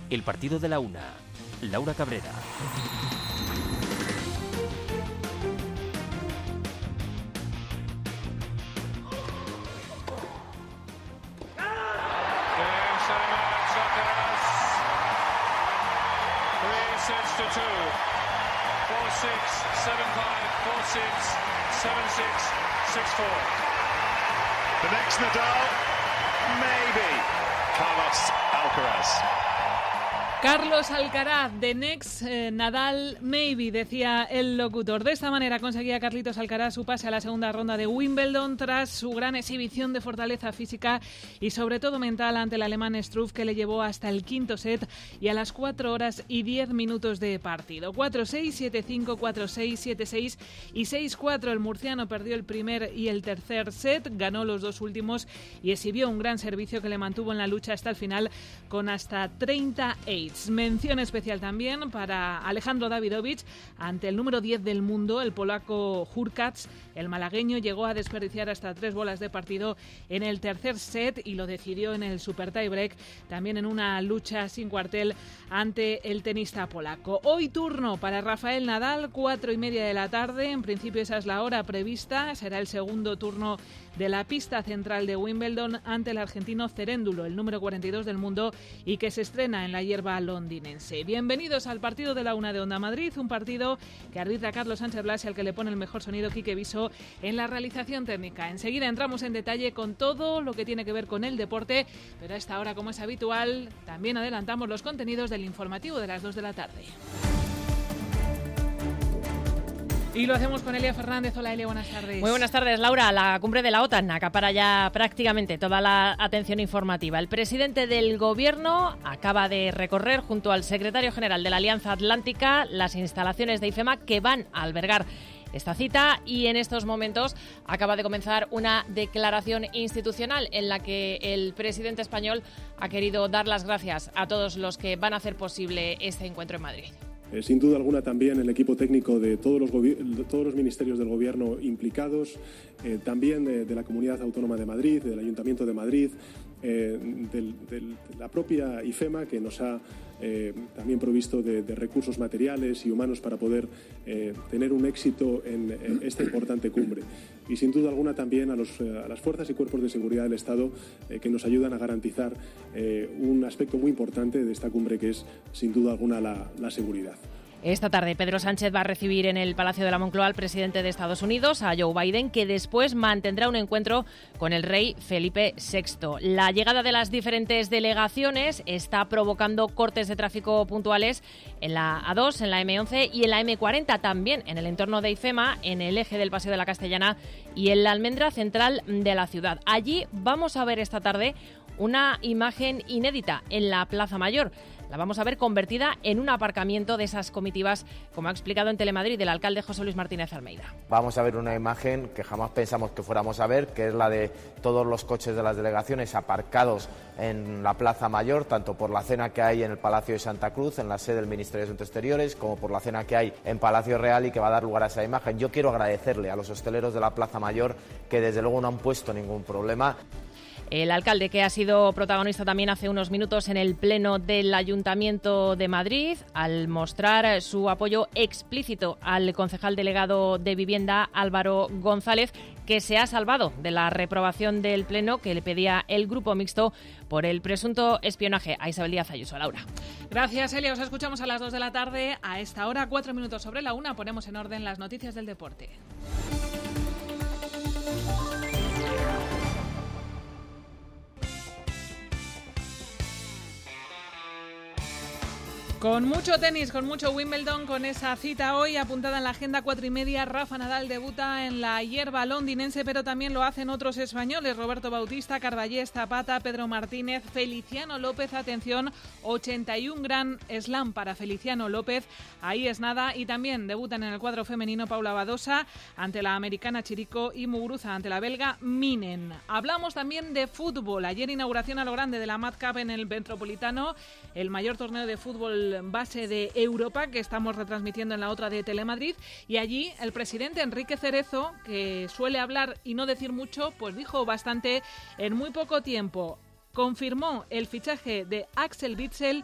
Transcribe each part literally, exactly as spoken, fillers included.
El partido de la una. Laura Cabrera. The next Nadal, maybe Carlos Alcaraz. Carlos Alcaraz, the next eh, Nadal, maybe, decía el locutor. De esta manera conseguía Carlitos Alcaraz su pase a la segunda ronda de Wimbledon tras su gran exhibición de fortaleza física y sobre todo mental ante el alemán Struff, que le llevó hasta el quinto set y a las cuatro horas y diez minutos de partido. cuatro seis, siete cinco, cuatro seis, siete seis y seis cuatro. El murciano perdió el primer y el tercer set, ganó los dos últimos y exhibió un gran servicio que le mantuvo en la lucha hasta el final con hasta treinta eights. Mención especial también para Alejandro Davidovich ante el número diez del mundo, el polaco Hurkacz. El malagueño llegó a desperdiciar hasta tres bolas de partido en el tercer set y lo decidió en el super tiebreak, también en una lucha sin cuartel ante el tenista polaco. Hoy turno para Rafael Nadal, cuatro y media de la tarde. En principio esa es la hora prevista. Será el segundo turno de la pista central de Wimbledon ante el argentino Ceréndulo, el número cuarenta y dos del mundo y que se estrena en la hierba londinense. Bienvenidos al partido de la una de Onda Madrid, un partido que arbitra Carlos Sánchez Blas y al que le pone el mejor sonido Quique Viso en la realización técnica. Enseguida entramos en detalle con todo lo que tiene que ver con el deporte, pero a esta hora, como es habitual, también adelantamos los contenidos del informativo de las dos de la tarde. Y lo hacemos con Elia Fernández. Hola Elia, buenas tardes. Muy buenas tardes, Laura. La cumbre de la OTAN acapara ya prácticamente toda la atención informativa. El presidente del Gobierno acaba de recorrer junto al secretario general de la Alianza Atlántica las instalaciones de IFEMA que van a albergar esta cita y en estos momentos acaba de comenzar una declaración institucional en la que el presidente español ha querido dar las gracias a todos los que van a hacer posible este encuentro en Madrid. Eh, sin duda alguna también el equipo técnico de todos los, de todos los ministerios del Gobierno implicados, eh, también de, de la Comunidad Autónoma de Madrid, del Ayuntamiento de Madrid, eh, del, del, de la propia IFEMA, que nos ha eh, también provisto de, de recursos materiales y humanos para poder eh, tener un éxito en, en esta importante cumbre. Y sin duda alguna también a, los, a las fuerzas y cuerpos de seguridad del Estado eh, que nos ayudan a garantizar eh, un aspecto muy importante de esta cumbre, que es sin duda alguna la, la seguridad. Esta tarde Pedro Sánchez va a recibir en el Palacio de la Moncloa al presidente de Estados Unidos, a Joe Biden, que después mantendrá un encuentro con el rey Felipe sexto. La llegada de las diferentes delegaciones está provocando cortes de tráfico puntuales en la A dos, en la eme once y en la eme cuarenta, también en el entorno de IFEMA, en el eje del Paseo de la Castellana y en la almendra central de la ciudad. Allí vamos a ver esta tarde una imagen inédita en la Plaza Mayor. La vamos a ver convertida en un aparcamiento de esas comitivas, como ha explicado en Telemadrid el alcalde José Luis Martínez Almeida. Vamos a ver una imagen que jamás pensamos que fuéramos a ver, que es la de todos los coches de las delegaciones aparcados en la Plaza Mayor, tanto por la cena que hay en el Palacio de Santa Cruz, en la sede del Ministerio de Asuntos Exteriores, como por la cena que hay en Palacio Real y que va a dar lugar a esa imagen. Yo quiero agradecerle a los hosteleros de la Plaza Mayor que desde luego no han puesto ningún problema. El alcalde, que ha sido protagonista también hace unos minutos en el pleno del Ayuntamiento de Madrid, al mostrar su apoyo explícito al concejal delegado de Vivienda, Álvaro González, que se ha salvado de la reprobación del pleno que le pedía el grupo mixto por el presunto espionaje a Isabel Díaz Ayuso. Laura. Gracias, Elia. Os escuchamos a las dos de la tarde. A esta hora, cuatro minutos sobre la una, ponemos en orden las noticias del deporte. Con mucho tenis, con mucho Wimbledon, con esa cita hoy apuntada en la agenda cuatro y media. Rafa Nadal debuta en la hierba londinense, pero también lo hacen otros españoles. Roberto Bautista, Carballés, Zapata, Pedro Martínez, Feliciano López. Atención, ochenta y un Grand Slam para Feliciano López. Ahí es nada. Y también debutan en el cuadro femenino Paula Badosa ante la americana Chirico y Muguruza ante la belga Minen. Hablamos también de fútbol. Ayer inauguración a lo grande de la Mad Cup en el Metropolitano, el mayor torneo de fútbol base de Europa que estamos retransmitiendo en la otra de Telemadrid, y allí el presidente Enrique Cerezo, que suele hablar y no decir mucho, pues dijo bastante en muy poco tiempo. Confirmó el fichaje de Axel Witsel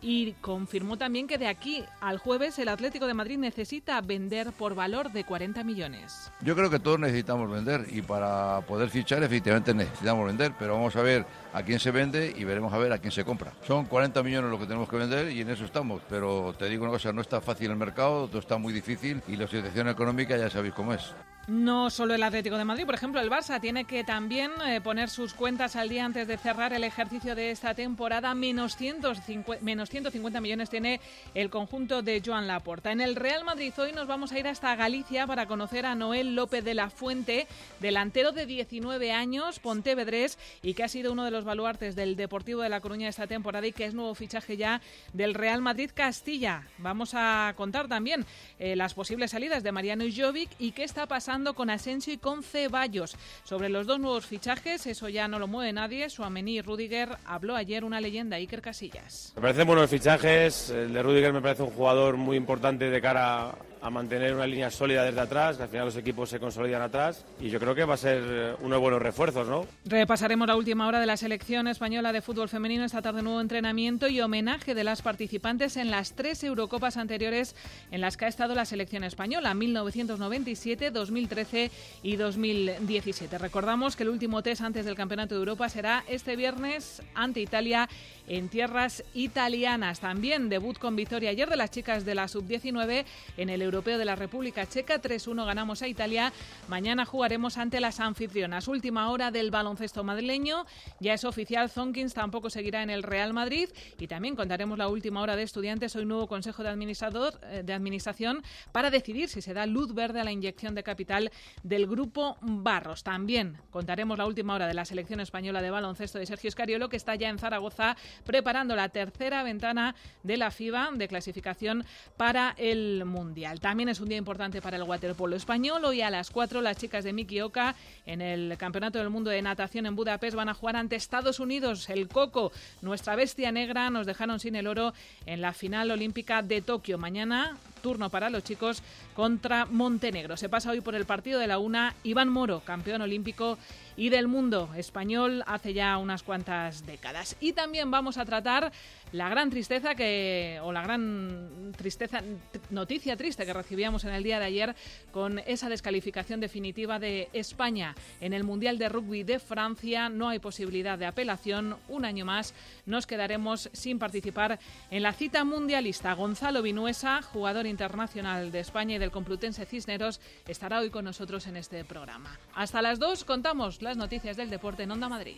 y confirmó también que de aquí al jueves el Atlético de Madrid necesita vender por valor de cuarenta millones. Yo creo que todos necesitamos vender y para poder fichar efectivamente necesitamos vender, pero vamos a ver a quién se vende y veremos a ver a quién se compra. Son cuarenta millones lo que tenemos que vender y en eso estamos, pero te digo una cosa, no está fácil el mercado, todo está muy difícil y la situación económica ya sabéis cómo es. No solo el Atlético de Madrid, por ejemplo, el Barça tiene que también eh, poner sus cuentas al día antes de cerrar el ejercicio de esta temporada. Menos ciento cincuenta millones tiene el conjunto de Joan Laporta. En el Real Madrid hoy nos vamos a ir hasta Galicia para conocer a Noel López de la Fuente, delantero de diecinueve años, pontevedrés, y que ha sido uno de los baluartes del Deportivo de La Coruña esta temporada y que es nuevo fichaje ya del Real Madrid Castilla. Vamos a contar también eh, las posibles salidas de Mariano Jovic y qué está pasando con Asensio y con Ceballos. Sobre los dos nuevos fichajes, eso ya no lo mueve nadie. Tchouaméni y Rüdiger, habló ayer una leyenda, Iker Casillas. Me parecen buenos fichajes. El de Rüdiger me parece un jugador muy importante de cara a mantener una línea sólida desde atrás, que al final los equipos se consolidan atrás, y yo creo que va a ser unos buenos refuerzos, ¿no? Repasaremos la última hora de la selección española de fútbol femenino. Esta tarde nuevo entrenamiento y homenaje de las participantes en las tres Eurocopas anteriores en las que ha estado la selección española, mil novecientos noventa y siete, dos mil trece y dos mil diecisiete. Recordamos que el último test antes del Campeonato de Europa será este viernes ante Italia en tierras italianas. También debut con victoria ayer de las chicas de la sub diecinueve en el Europeo de la República Checa. tres uno ganamos a Italia. Mañana jugaremos ante las anfitrionas. Última hora del baloncesto madrileño. Ya es oficial, Zonkins tampoco seguirá en el Real Madrid. Y también contaremos la última hora de Estudiantes. Hoy nuevo Consejo de, administrador, de Administración para decidir si se da luz verde a la inyección de capital del Grupo Barros. También contaremos la última hora de la selección española de baloncesto de Sergio Scariolo, que está ya en Zaragoza preparando la tercera ventana de la FIBA de clasificación para el Mundial. También es un día importante para el waterpolo español. Hoy a las cuatro las chicas de Miki Oka en el Campeonato del Mundo de Natación en Budapest van a jugar ante Estados Unidos. El Coco, nuestra bestia negra, nos dejaron sin el oro en la final olímpica de Tokio. Mañana turno para los chicos contra Montenegro. Se pasa hoy por el partido de la una Iván Moro, campeón olímpico y del mundo español hace ya unas cuantas décadas. Y también vamos a tratar la gran tristeza que, o la gran tristeza, noticia triste que recibíamos en el día de ayer con esa descalificación definitiva de España en el Mundial de Rugby de Francia. No hay posibilidad de apelación. Un año más nos quedaremos sin participar en la cita mundialista. Gonzalo Vinuesa, jugador internacional de España y del Complutense Cisneros, estará hoy con nosotros en este programa. Hasta las dos contamos las noticias del deporte en Onda Madrid.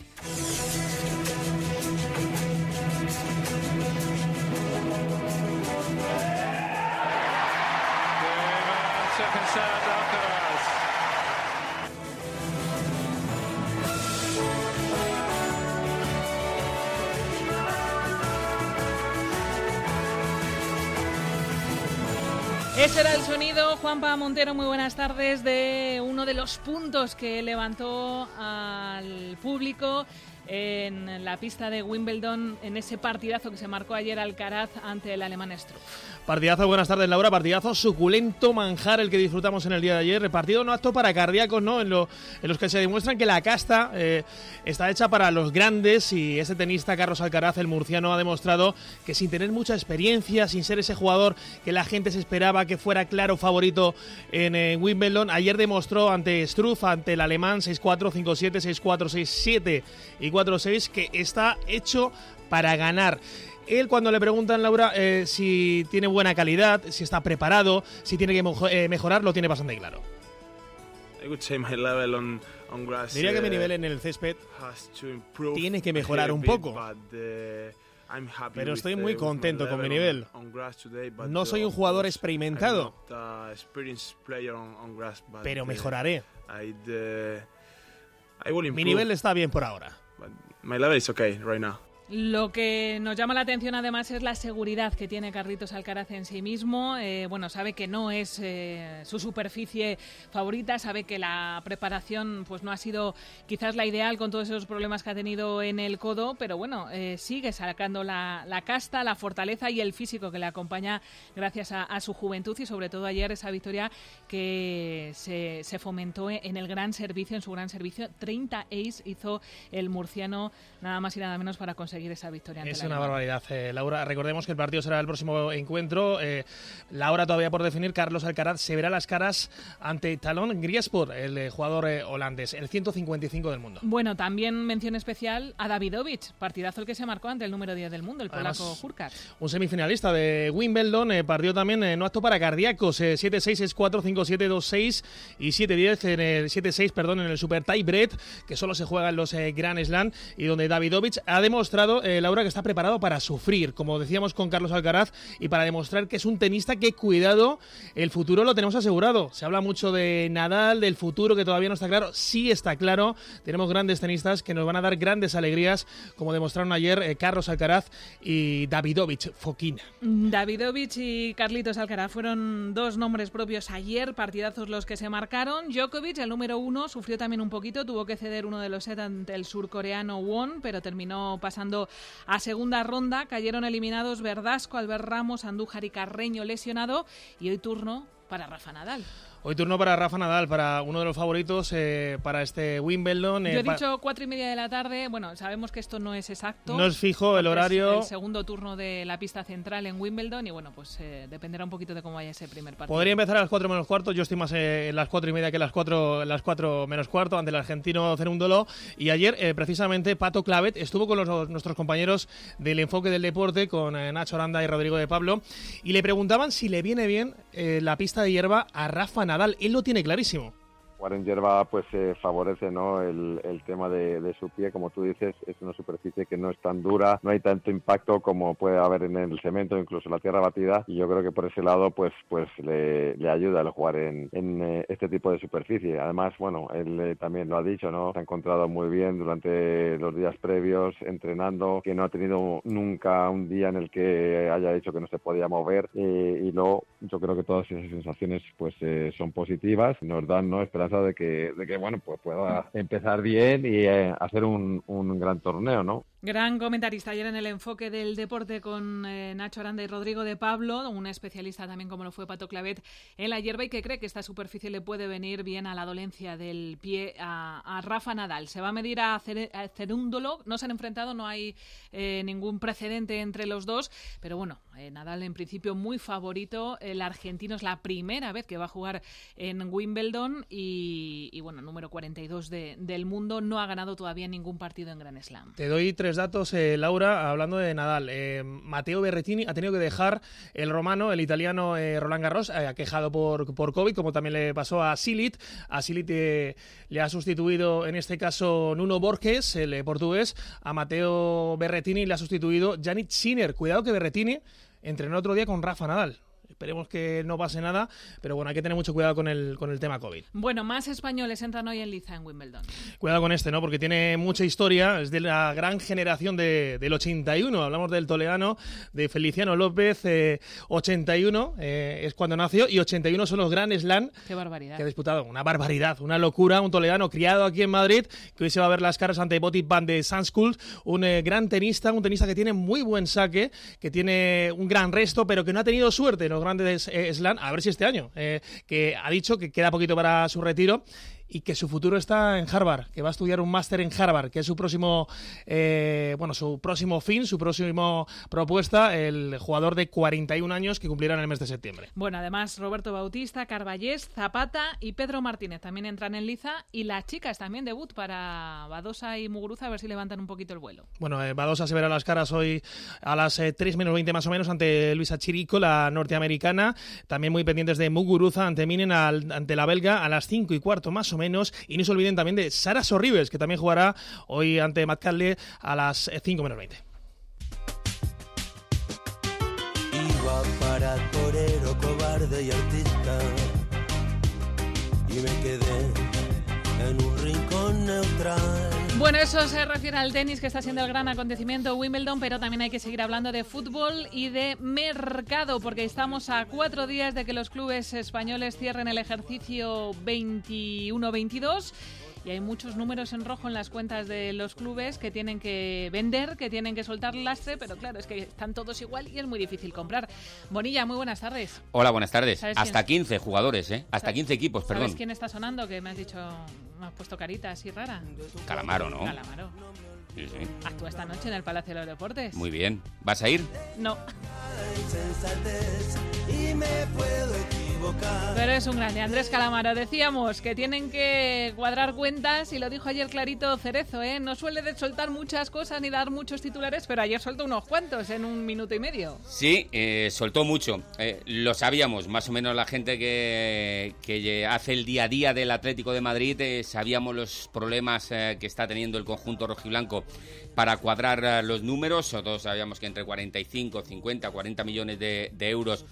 Ese era el sonido, Juanpa Montero, muy buenas tardes, de uno de los puntos que levantó al público en la pista de Wimbledon, en ese partidazo que se marcó ayer Alcaraz ante el alemán Struff. Partidazo, buenas tardes Laura, partidazo, suculento manjar el que disfrutamos en el día de ayer, partido no apto para cardíacos, ¿no? En, lo, en los que se demuestran que la casta eh, está hecha para los grandes, y ese tenista Carlos Alcaraz, el murciano, ha demostrado que sin tener mucha experiencia, sin ser ese jugador que la gente se esperaba que fuera claro favorito en eh, Wimbledon, ayer demostró ante Struff, ante el alemán, seis cuatro, cinco siete, seis cuatro, seis siete y cuatro seis, que está hecho para ganar. Él, cuando le preguntan, Laura, eh, si tiene buena calidad, si está preparado, si tiene que mejo- eh, mejorar, lo tiene bastante claro. Diría que mi nivel en el césped tiene que mejorar un poco, pero estoy muy contento con mi nivel. No soy un jugador experimentado, pero mejoraré. Mi nivel está bien por ahora. My level is okay right now. Lo que nos llama la atención además es la seguridad que tiene Carlitos Alcaraz en sí mismo. Eh, bueno, sabe que no es eh, su superficie favorita, sabe que la preparación pues no ha sido quizás la ideal con todos esos problemas que ha tenido en el codo, pero bueno, eh, sigue sacando la, la casta, la fortaleza y el físico que le acompaña gracias a, a su juventud, y sobre todo ayer esa victoria que se, se fomentó en el gran servicio, en su gran servicio. treinta ace hizo el murciano, nada más y nada menos, para conseguir conseguir esa victoria ante Es la una Alemania. barbaridad, eh, Laura. Recordemos que el partido será el próximo encuentro. Eh, la hora todavía por definir. Carlos Alcaraz se verá las caras ante Talon Griesport, el eh, jugador eh, holandés, el ciento cincuenta y cinco del mundo. Bueno, también mención especial a Davidovich, partidazo el que se marcó ante el número diez del mundo, el Además, polaco Hurkacz. Un semifinalista de Wimbledon, eh, partido también eh, no apto para cardíacos, eh, siete seis, seis cuatro, cinco siete, dos seis y siete diez en el siete seis, perdón, en el Super Tiebreak, que solo se juega en los eh, Grand Slam, y donde Davidovich ha demostrado, eh, Laura, que está preparado para sufrir, como decíamos con Carlos Alcaraz, y para demostrar que es un tenista que, cuidado, el futuro lo tenemos asegurado. Se habla mucho de Nadal, del futuro que todavía no está claro. Sí está claro, tenemos grandes tenistas que nos van a dar grandes alegrías, como demostraron ayer eh, Carlos Alcaraz y Davidovich Fokina. Davidovich y Carlitos Alcaraz fueron dos nombres propios ayer, partidazos los que se marcaron. Djokovic, el número uno, sufrió también un poquito, tuvo que ceder uno de los set ante el surcoreano Won, pero terminó pasando a segunda ronda. Cayeron eliminados Verdasco, Albert Ramos, Andújar y Carreño lesionado, y hoy turno para Rafa Nadal. Hoy turno para Rafa Nadal, para uno de los favoritos eh, para este Wimbledon. Eh, Yo he dicho cuatro y media de la tarde. Bueno, sabemos que esto no es exacto. No es fijo el horario. Es el segundo turno de la pista central en Wimbledon y bueno, pues eh, dependerá un poquito de cómo vaya ese primer partido. Podría empezar a las cuatro menos cuarto. Yo estoy más eh, en las cuatro y media que las cuatro, las cuatro menos cuarto ante el argentino Cerúndolo. Y ayer, eh, precisamente, Pato Clavet estuvo con los, nuestros compañeros del Enfoque del Deporte, con eh, Nacho Aranda y Rodrigo de Pablo, y le preguntaban si le viene bien eh, la pista de hierba a Rafa Nadal. Él lo tiene clarísimo. Jugar en hierba pues eh, favorece, ¿no?, el, el tema de, de su pie. Como tú dices, es una superficie que no es tan dura, no hay tanto impacto como puede haber en el cemento, incluso la tierra batida, y yo creo que por ese lado pues pues le, le ayuda el jugar en, en eh, este tipo de superficie. Además, bueno, él eh, también lo ha dicho, ¿no?, se ha encontrado muy bien durante los días previos entrenando, que no ha tenido nunca un día en el que haya dicho que no se podía mover, eh, y luego yo creo que todas esas sensaciones pues eh, son positivas, nos dan, ¿no?, esperanza de que, de que bueno, pues pueda empezar bien y eh, hacer un, un gran torneo, ¿no? Gran comentarista ayer en el Enfoque del Deporte con eh, Nacho Aranda y Rodrigo de Pablo, un especialista también como lo fue Pato Clavet en la hierba, y que cree que esta superficie le puede venir bien a la dolencia del pie a, a Rafa Nadal. Se va a medir a, Cer- a Cerúndolo, no se han enfrentado, no hay eh, ningún precedente entre los dos, pero bueno, eh, Nadal en principio muy favorito. El argentino es la primera vez que va a jugar en Wimbledon y, y bueno, número cuarenta y dos de, del mundo, no ha ganado todavía ningún partido en Grand Slam. Te doy tres datos, eh, Laura, hablando de Nadal. Eh, Matteo Berrettini ha tenido que dejar el romano, el italiano eh, Roland Garros, eh, aquejado por, por COVID, como también le pasó a Silit. A Silit eh, le ha sustituido, en este caso, Nuno Borges, el eh, portugués. A Matteo Berrettini le ha sustituido Jannik Sinner. Cuidado que Berrettini entrenó otro día con Rafa Nadal. Esperemos que no pase nada, pero bueno, hay que tener mucho cuidado con el, con el tema COVID. Bueno, más españoles entran hoy en liza en Wimbledon. Cuidado con este, ¿no? Porque tiene mucha historia, es de la gran generación de, del ochenta y uno, hablamos del toledano, de Feliciano López, eh, ochenta y uno eh, es cuando nació, y ochenta y uno son los Grand Slam. Qué barbaridad. Que ha disputado, una barbaridad, una locura, un toledano criado aquí en Madrid, que hoy se va a ver las caras ante Botic Van de Sanskul, un eh, gran tenista, un tenista que tiene muy buen saque, que tiene un gran resto, pero que no ha tenido suerte en los grandes eh, slam, a ver si este año, eh, que ha dicho que queda poquito para su retiro y que su futuro está en Harvard, que va a estudiar un máster en Harvard, que es su próximo eh, bueno, su próximo fin, su próximo propuesta, el jugador de cuarenta y un años que cumplirá en el mes de septiembre. Bueno, además Roberto Bautista, Carballés, Zapata y Pedro Martínez también entran en liza, y las chicas también debut para Badosa y Muguruza, a ver si levantan un poquito el vuelo. Bueno, eh, Badosa se verá las caras hoy a las eh, tres menos veinte más o menos ante Luisa Chirico, la norteamericana, también muy pendientes de Muguruza ante Minen, al, ante la belga, a las cinco y cuarto más o menos, y no se olviden también de Sara Sorribes, que también jugará hoy ante Matt Catley a las cinco menos veinte. Iba para torero, cobarde y artista, y me quedé en un rincón neutral. Bueno, eso se refiere al tenis, que está siendo el gran acontecimiento Wimbledon, pero también hay que seguir hablando de fútbol y de mercado, porque estamos a cuatro días de que los clubes españoles cierren el ejercicio veintiuno veintidós. y hay muchos números en rojo en las cuentas de los clubes que tienen que vender, que tienen que soltar lastre, pero claro, es que están todos igual y es muy difícil comprar. Bonilla, muy buenas tardes. Hola, buenas tardes. Hasta quién? quince jugadores, ¿eh? Hasta quince equipos, perdón. ¿Sabes quién está sonando? Que me has dicho, me has puesto carita así rara. Calamaro, ¿no? Calamaro. Sí, sí. Actúa esta noche en el Palacio de los Deportes. Muy bien. ¿Vas a ir? No. Pero es un grande. Andrés Calamaro, decíamos que tienen que cuadrar cuentas y lo dijo ayer clarito Cerezo, ¿eh? No suele de soltar muchas cosas ni dar muchos titulares, pero ayer soltó unos cuantos en un minuto y medio. Sí, eh, soltó mucho. Eh, lo sabíamos, más o menos la gente que, que hace el día a día del Atlético de Madrid, eh, sabíamos los problemas eh, que está teniendo el conjunto rojiblanco para cuadrar eh, los números. Todos sabíamos que entre cuarenta y cinco, cincuenta, cuarenta millones de, de euros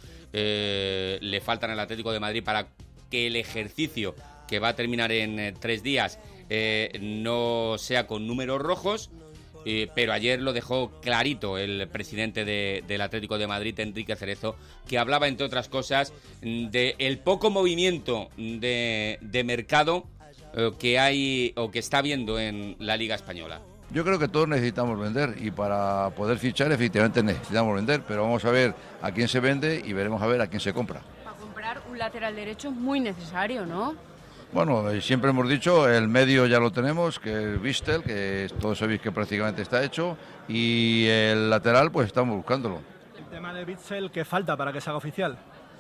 eh, le faltan al Atlético de Madrid para que el ejercicio, que va a terminar en eh, tres días, eh, no sea con números rojos. Eh, pero ayer lo dejó clarito el presidente de, del Atlético de Madrid, Enrique Cerezo, que hablaba, entre otras cosas, de el poco movimiento de, de mercado eh, que hay o que está habiendo en la Liga Española. Yo creo que todos necesitamos vender y para poder fichar efectivamente necesitamos vender, pero vamos a ver a quién se vende y veremos a ver a quién se compra. Para comprar un lateral derecho es muy necesario, ¿no? Bueno, siempre hemos dicho, el medio ya lo tenemos, que es Vistel, que todos sabéis que prácticamente está hecho, y el lateral pues estamos buscándolo. El tema de Vistel, ¿qué falta para que se haga oficial?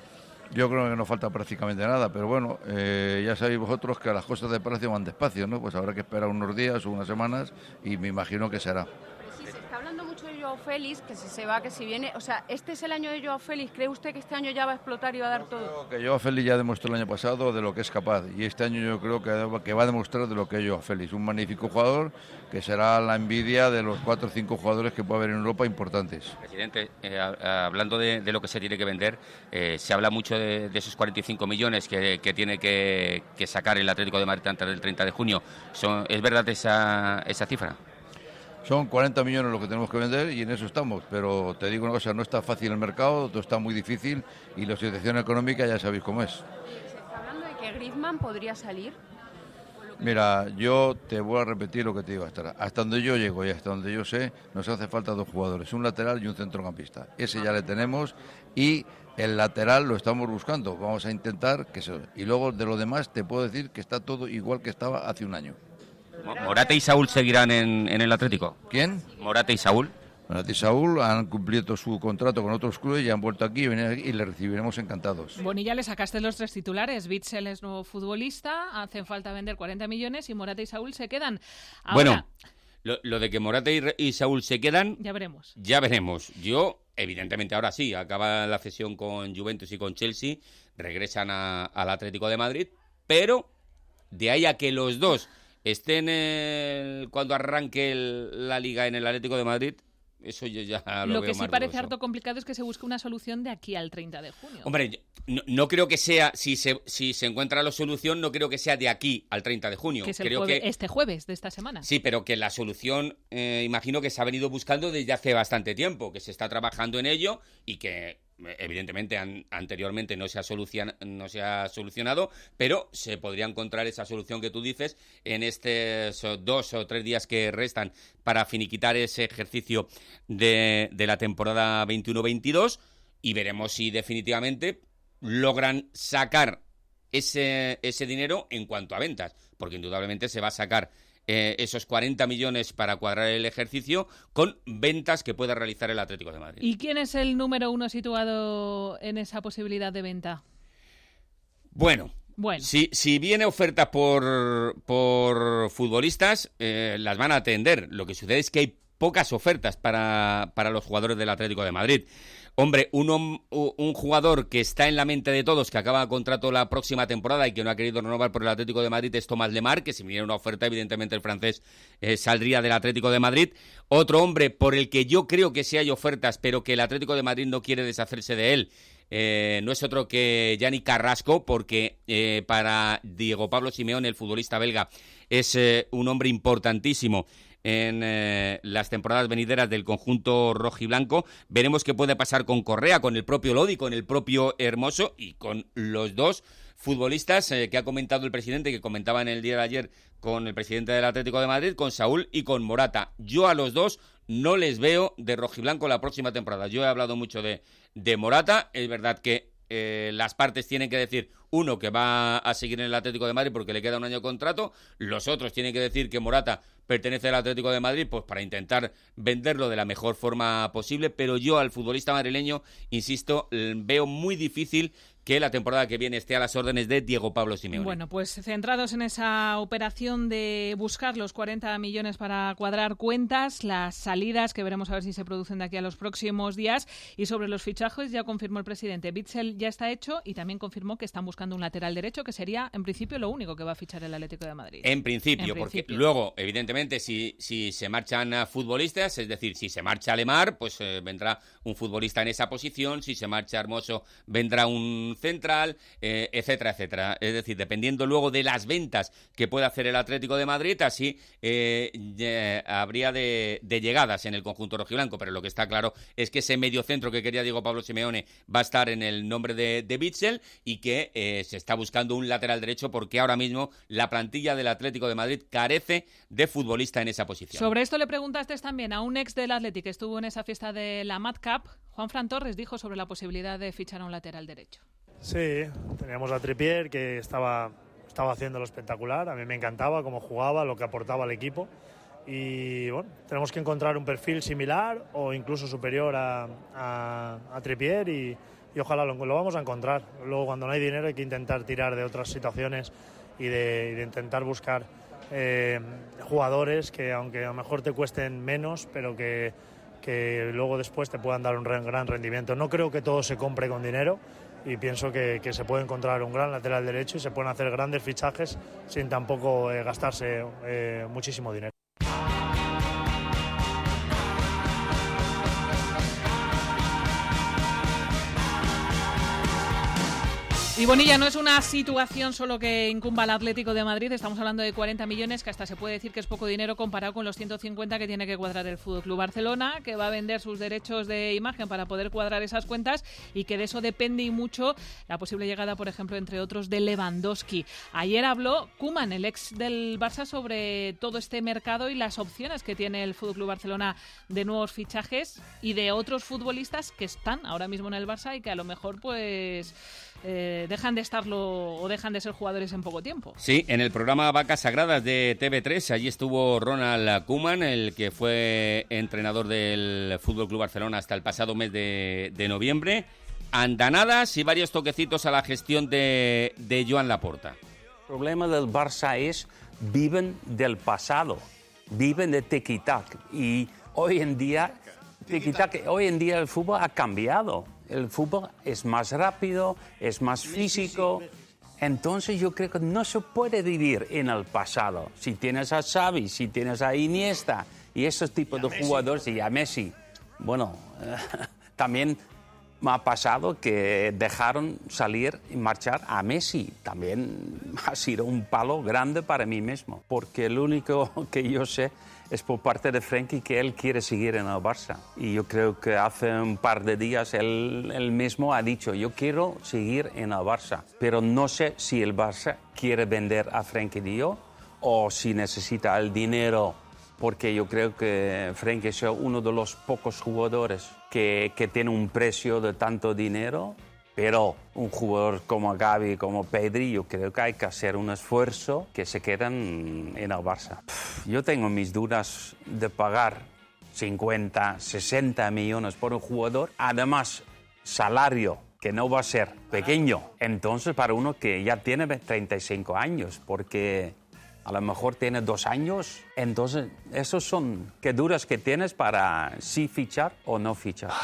Yo creo que no falta prácticamente nada, pero bueno, eh, ya sabéis vosotros que las cosas de precio van despacio, ¿no? Pues habrá que esperar unos días o unas semanas y me imagino que será. Pero sí, se está hablando mucho de Joao Félix, que si se va, que si viene... O sea, ¿este es el año de Joao Félix? ¿Cree usted que este año ya va a explotar y va a dar todo? Que Joao Félix ya demostró el año pasado de lo que es capaz y este año yo creo que, que va a demostrar de lo que es Joao Félix, un magnífico jugador que será la envidia de los cuatro o cinco jugadores que puede haber en Europa importantes. Presidente, eh, hablando de, de lo que se tiene que vender, eh, se habla mucho de, de esos cuarenta y cinco millones que, que tiene que, que sacar el Atlético de Madrid antes del treinta de junio. Son, ¿Es verdad esa, esa cifra? Son cuarenta millones lo que tenemos que vender y en eso estamos, pero te digo una cosa, no está fácil el mercado, todo está muy difícil y la situación económica ya sabéis cómo es. Se está hablando de que Griezmann podría salir. Mira, yo te voy a repetir lo que te digo hasta, hasta donde yo llego y hasta donde yo sé, nos hace falta dos jugadores, un lateral y un centrocampista. Ese ya le tenemos y el lateral lo estamos buscando, vamos a intentar que se... Y luego de lo demás te puedo decir que está todo igual que estaba hace un año. ¿Morata y Saúl seguirán en, en el Atlético? ¿Quién? Morata y Saúl. Morata y Saúl han cumplido su contrato con otros clubes y han vuelto aquí y, aquí y le recibiremos encantados. Bonilla, le sacaste los tres titulares. Witsel es nuevo futbolista, hacen falta vender cuarenta millones y Morata y Saúl se quedan. Ahora, bueno, lo, lo de que Morata y, y Saúl se quedan... Ya veremos. Ya veremos. Yo, evidentemente, ahora sí, acaba la cesión con Juventus y con Chelsea, regresan a, al Atlético de Madrid, pero de ahí a que los dos estén el, cuando arranque el, la Liga en el Atlético de Madrid, eso yo ya lo, lo veo que sí más parece dudoso. Harto complicado es que se busque una solución de aquí al treinta de junio. Hombre, no, no creo que sea, si se, si se encuentra la solución, no creo que sea de aquí al treinta de junio. Que es el creo jueves, que, este jueves de esta semana. Sí, pero que la solución, eh, imagino que se ha venido buscando desde hace bastante tiempo, que se está trabajando en ello y que evidentemente an, anteriormente no se, ha solucion, no se ha solucionado, pero se podría encontrar esa solución que tú dices en estos dos o tres días que restan para finiquitar ese ejercicio de, de la temporada veintiuno veintidós y veremos si definitivamente logran sacar ese, ese dinero en cuanto a ventas, porque indudablemente se va a sacar Eh, esos cuarenta millones para cuadrar el ejercicio con ventas que pueda realizar el Atlético de Madrid. ¿Y quién es el número uno situado en esa posibilidad de venta? Bueno, bueno. Si, si viene oferta por, por futbolistas, eh, las van a atender. Lo que sucede es que hay pocas ofertas para, para los jugadores del Atlético de Madrid. Hombre, un, un jugador que está en la mente de todos, que acaba contrato la próxima temporada y que no ha querido renovar por el Atlético de Madrid, es Thomas Lemar, que si viniera una oferta, evidentemente el francés eh, saldría del Atlético de Madrid. Otro hombre por el que yo creo que sí hay ofertas, pero que el Atlético de Madrid no quiere deshacerse de él, eh, no es otro que Yannick Carrasco, porque eh, para Diego Pablo Simeone, el futbolista belga, es eh, un hombre importantísimo en eh, las temporadas venideras del conjunto rojiblanco. Veremos qué puede pasar con Correa, con el propio Lodi, con el propio Hermoso y con los dos futbolistas eh, que ha comentado el presidente, que comentaba en el día de ayer con el presidente del Atlético de Madrid, con Saúl y con Morata. Yo a los dos no les veo de rojiblanco la próxima temporada. Yo he hablado mucho de, de Morata, es verdad que eh, las partes tienen que decir, uno, que va a seguir en el Atlético de Madrid porque le queda un año de contrato, los otros tienen que decir que Morata pertenece al Atlético de Madrid pues para intentar venderlo de la mejor forma posible, pero yo al futbolista madrileño, insisto, veo muy difícil que la temporada que viene esté a las órdenes de Diego Pablo Simeone. Bueno, pues centrados en esa operación de buscar los cuarenta millones para cuadrar cuentas, las salidas que veremos a ver si se producen de aquí a los próximos días, y sobre los fichajes ya confirmó el presidente, Witsel ya está hecho y también confirmó que están buscando un lateral derecho, que sería en principio lo único que va a fichar el Atlético de Madrid. En principio, en porque principio. Luego, evidentemente, si, si se marchan futbolistas, es decir, si se marcha Lemar, pues eh, vendrá un futbolista en esa posición, si se marcha Hermoso, vendrá un central, eh, etcétera, etcétera. Es decir, dependiendo luego de las ventas que pueda hacer el Atlético de Madrid, así eh, eh, habría de, de llegadas en el conjunto rojiblanco, pero lo que está claro es que ese mediocentro que quería Diego Pablo Simeone va a estar en el nombre de, de Witsel, y que eh, se está buscando un lateral derecho porque ahora mismo la plantilla del Atlético de Madrid carece de futbolista en esa posición. Sobre esto le preguntaste también a un ex del Athletic que estuvo en esa fiesta de la Mad Cup. Juan Fran Torres dijo sobre la posibilidad de fichar a un lateral derecho. Sí, teníamos a Trippier, que estaba, estaba haciéndolo espectacular. A mí me encantaba cómo jugaba, lo que aportaba al equipo. Y bueno, tenemos que encontrar un perfil similar o incluso superior a, a, a Trippier y, y ojalá lo, lo vamos a encontrar. Luego, cuando no hay dinero, hay que intentar tirar de otras situaciones y de, y de intentar buscar eh, jugadores que, aunque a lo mejor te cuesten menos, pero que, que luego después te puedan dar un re, gran rendimiento. No creo que todo se compre con dinero, y pienso que, que se puede encontrar un gran lateral derecho y se pueden hacer grandes fichajes sin tampoco eh, gastarse eh, muchísimo dinero. Y Bonilla, no es una situación solo que incumba al Atlético de Madrid, estamos hablando de cuarenta millones, que hasta se puede decir que es poco dinero comparado con los ciento cincuenta que tiene que cuadrar el F C Barcelona, que va a vender sus derechos de imagen para poder cuadrar esas cuentas, y que de eso depende y mucho la posible llegada, por ejemplo, entre otros, de Lewandowski. Ayer habló Koeman, el ex del Barça, sobre todo este mercado y las opciones que tiene el F C Barcelona de nuevos fichajes y de otros futbolistas que están ahora mismo en el Barça y que a lo mejor pues eh, dejan de estarlo o dejan de ser jugadores en poco tiempo. Sí, en el programa Vacas Sagradas de T V tres, allí estuvo Ronald Koeman, el que fue entrenador del F C Barcelona hasta el pasado mes de, de noviembre. Andanadas y varios toquecitos a la gestión de, de Joan Laporta. El problema del Barça es viven del pasado, viven de tiki-tac, y hoy en día tiki-tac, hoy en día el fútbol ha cambiado. El fútbol es más rápido, es más físico. Entonces yo creo que no se puede vivir en el pasado. Si tienes a Xavi, si tienes a Iniesta y esos tipos de jugadores, y a Messi, bueno, eh, también me ha pasado que dejaron salir y marchar a Messi. También ha sido un palo grande para mí mismo, porque lo único que yo sé es por parte de Frenkie que él quiere seguir en el Barça. Y yo creo que hace un par de días él, él mismo ha dicho, yo quiero seguir en el Barça, pero no sé si el Barça quiere vender a Frenkie de Jong o si necesita el dinero, porque yo creo que Frenkie es uno de los pocos jugadores que, que tiene un precio de tanto dinero. Pero un jugador como Gavi, como Pedri, yo creo que hay que hacer un esfuerzo que se quedan en el Barça. Yo tengo mis dudas de pagar cincuenta, sesenta millones por un jugador. Además, salario que no va a ser pequeño. Entonces, para uno que ya tiene treinta y cinco años, porque a lo mejor tiene dos años. Entonces, esos son qué dudas que tienes para sí fichar o no fichar.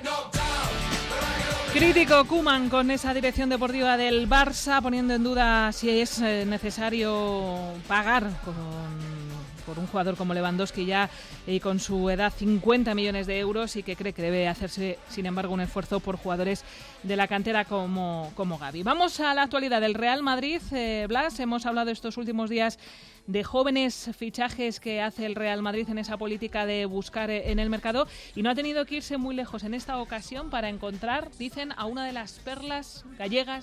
Crítico Koeman con esa dirección deportiva del Barça, poniendo en duda si es necesario pagar con, por un jugador como Lewandowski ya y con su edad cincuenta millones de euros, y que cree que debe hacerse, sin embargo, un esfuerzo por jugadores de la cantera como, como Gavi. Vamos a la actualidad del Real Madrid. Eh, Blas, hemos hablado estos últimos días de jóvenes fichajes que hace el Real Madrid en esa política de buscar en el mercado, y no ha tenido que irse muy lejos en esta ocasión para encontrar, dicen, a una de las perlas gallegas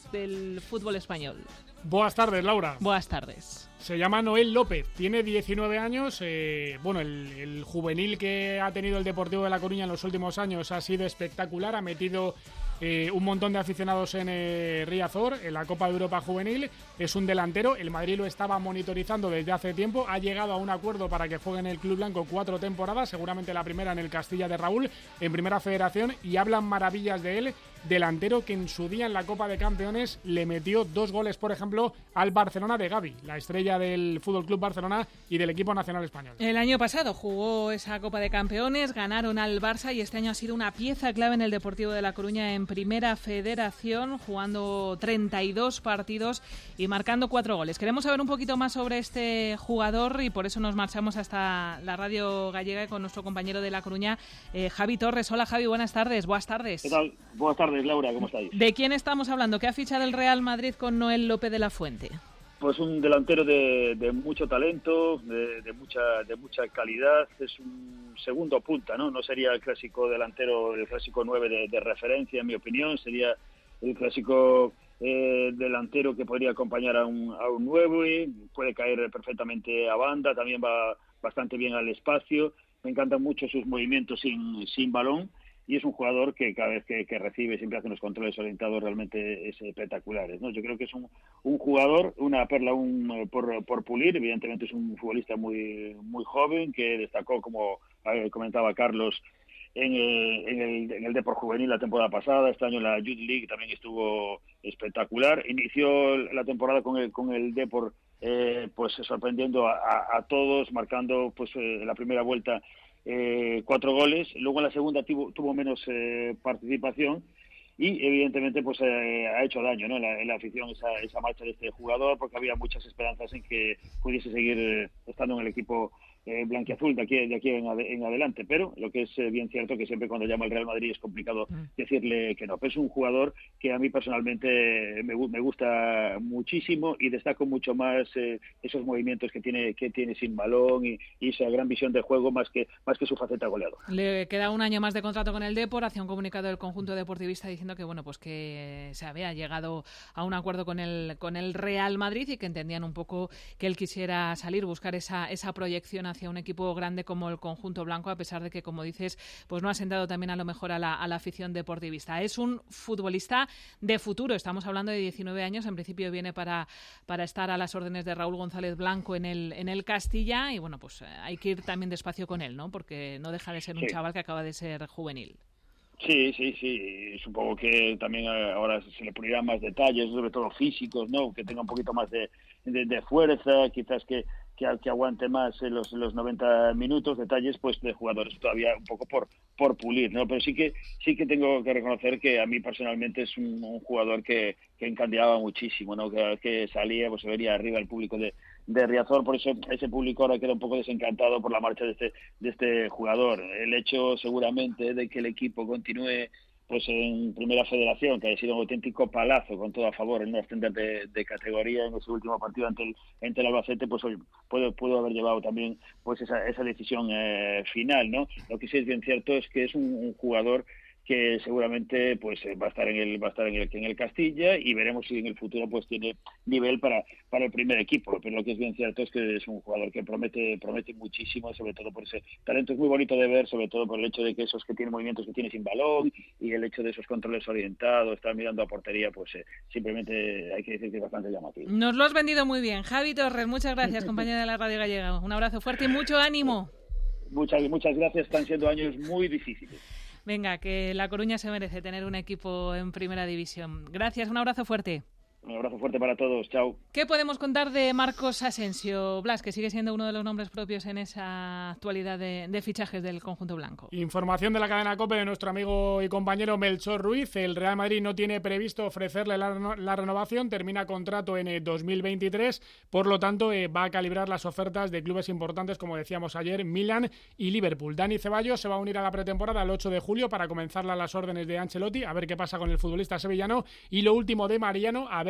del fútbol español. Buenas tardes, Laura. Buenas tardes. Se llama Noel López, tiene diecinueve años. Eh, bueno, el, el juvenil que ha tenido el Deportivo de La Coruña en los últimos años ha sido espectacular. Ha metido eh, un montón de aficionados en eh, Riazor, en la Copa de Europa Juvenil. Es un delantero. El Madrid lo estaba monitorizando desde hace tiempo. Ha llegado a un acuerdo para que juegue en el Club Blanco cuatro temporadas, seguramente la primera en el Castilla de Raúl, en Primera Federación, y hablan maravillas de él. Delantero que en su día en la Copa de Campeones le metió dos goles, por ejemplo, al Barcelona de Gavi, la estrella del Fútbol Club Barcelona y del equipo nacional español. El año pasado jugó esa Copa de Campeones, ganaron al Barça y este año ha sido una pieza clave en el Deportivo de La Coruña en Primera Federación, jugando treinta y dos partidos y marcando cuatro goles. Queremos saber un poquito más sobre este jugador y por eso nos marchamos hasta la radio gallega con nuestro compañero de La Coruña, eh, Javi Torres. Hola Javi, buenas tardes. Buenas tardes. ¿Qué tal? Buenas tardes, Laura, ¿cómo estáis? ¿De quién estamos hablando? ¿Qué ha fichado el Real Madrid con Noel López de la Fuente? Pues un delantero de, de mucho talento, de, de mucha de mucha calidad. Es un segundo punta, ¿no? No sería el clásico delantero, el clásico nueve de, de referencia, en mi opinión. Sería el clásico eh, delantero que podría acompañar a un, a un nuevo y puede caer perfectamente a banda. También va bastante bien al espacio. Me encantan mucho sus movimientos sin, sin balón. Y es un jugador que cada vez que, que recibe siempre hace unos controles orientados realmente espectaculares, ¿no? Yo creo que es un, un jugador, una perla un, por, por pulir. Evidentemente es un futbolista muy muy joven que destacó, como eh, comentaba Carlos, en, eh, en el, en el Depor Juvenil la temporada pasada. Este año en la Youth League también estuvo espectacular. Inició la temporada con el, con el Depor eh, pues sorprendiendo a, a, a todos, marcando pues eh, en la primera vuelta Eh, cuatro goles. Luego en la segunda tuvo, tuvo menos eh, participación y evidentemente pues eh, ha hecho daño, ¿no? en, la, en la afición esa, esa marcha de este jugador, porque había muchas esperanzas en que pudiese seguir eh, estando en el equipo eh, blanquiazul de aquí, de aquí en, ade, en adelante, pero lo que es eh, bien cierto que siempre cuando llama el Real Madrid es complicado mm. decirle que no. Pero es un jugador que a mí personalmente me, me gusta muchísimo y destaco mucho más eh, esos movimientos que tiene que tiene sin balón y, y esa gran visión de juego más que más que su faceta goleador. Le queda un año más de contrato con el Depor. Hacía un comunicado del conjunto deportivista diciendo que bueno pues que se había llegado a un acuerdo con el con el Real Madrid y que entendían un poco que él quisiera salir, buscar esa esa proyección hacia un equipo grande como el conjunto blanco, a pesar de que, como dices, pues no ha sentado también a lo mejor a la, a la afición deportivista. Es un futbolista de futuro. Estamos hablando de diecinueve años. En principio viene para, para estar a las órdenes de Raúl González Blanco en el en el Castilla y bueno, pues hay que ir también despacio con él, ¿no? Porque no deja de ser un sí. chaval que acaba de ser juvenil. Sí, sí, sí. Supongo que también ahora se le pondrán más detalles, sobre todo físicos, ¿no? Que tenga un poquito más de, de, de fuerza, quizás que, que, que aguante más en los, los noventa minutos, detalles pues de jugadores todavía un poco por por pulir, ¿no? Pero sí que sí que tengo que reconocer que a mí personalmente es un, un jugador que, que encandilaba muchísimo, ¿no? Que, que salía, pues se vería arriba el público de de Riazor, por eso ese público ahora queda un poco desencantado por la marcha de este de este jugador. El hecho seguramente de que el equipo continúe pues en Primera Federación, que ha sido un auténtico palazo con todo a favor en no ascender de, de categoría en ese último partido ante el ante el Albacete, pues hoy puedo, pudo haber llevado también pues esa esa decisión eh, final, ¿no? Lo que sí es bien cierto es que es un, un jugador que seguramente pues va a estar en el va a estar en el en el Castilla y veremos si en el futuro pues tiene nivel para para el primer equipo. Pero lo que es bien cierto es que es un jugador que promete promete muchísimo, sobre todo por ese talento. Es muy bonito de ver, sobre todo por el hecho de que esos que tienen movimientos que tiene sin balón y el hecho de esos controles orientados, estar mirando a portería, pues eh, simplemente hay que decir que es bastante llamativo. Nos lo has vendido muy bien, Javi Torres. Muchas gracias, compañero de la Radio Gallega. Un abrazo fuerte y mucho ánimo. Muchas muchas gracias. Están siendo años muy difíciles. Venga, que La Coruña se merece tener un equipo en Primera División. Gracias, un abrazo fuerte. Un abrazo fuerte para todos, chao. ¿Qué podemos contar de Marcos Asensio, Blas, que sigue siendo uno de los nombres propios en esa actualidad de, de fichajes del conjunto blanco? Información de la cadena COPE de nuestro amigo y compañero Melchor Ruiz. El Real Madrid no tiene previsto ofrecerle la, la renovación, termina contrato en el dos mil veintitrés, por lo tanto eh, va a calibrar las ofertas de clubes importantes, como decíamos ayer, Milan y Liverpool. Dani Ceballos se va a unir a la pretemporada el ocho de julio para comenzarla a las órdenes de Ancelotti, a ver qué pasa con el futbolista sevillano. Y lo último de Mariano, a ver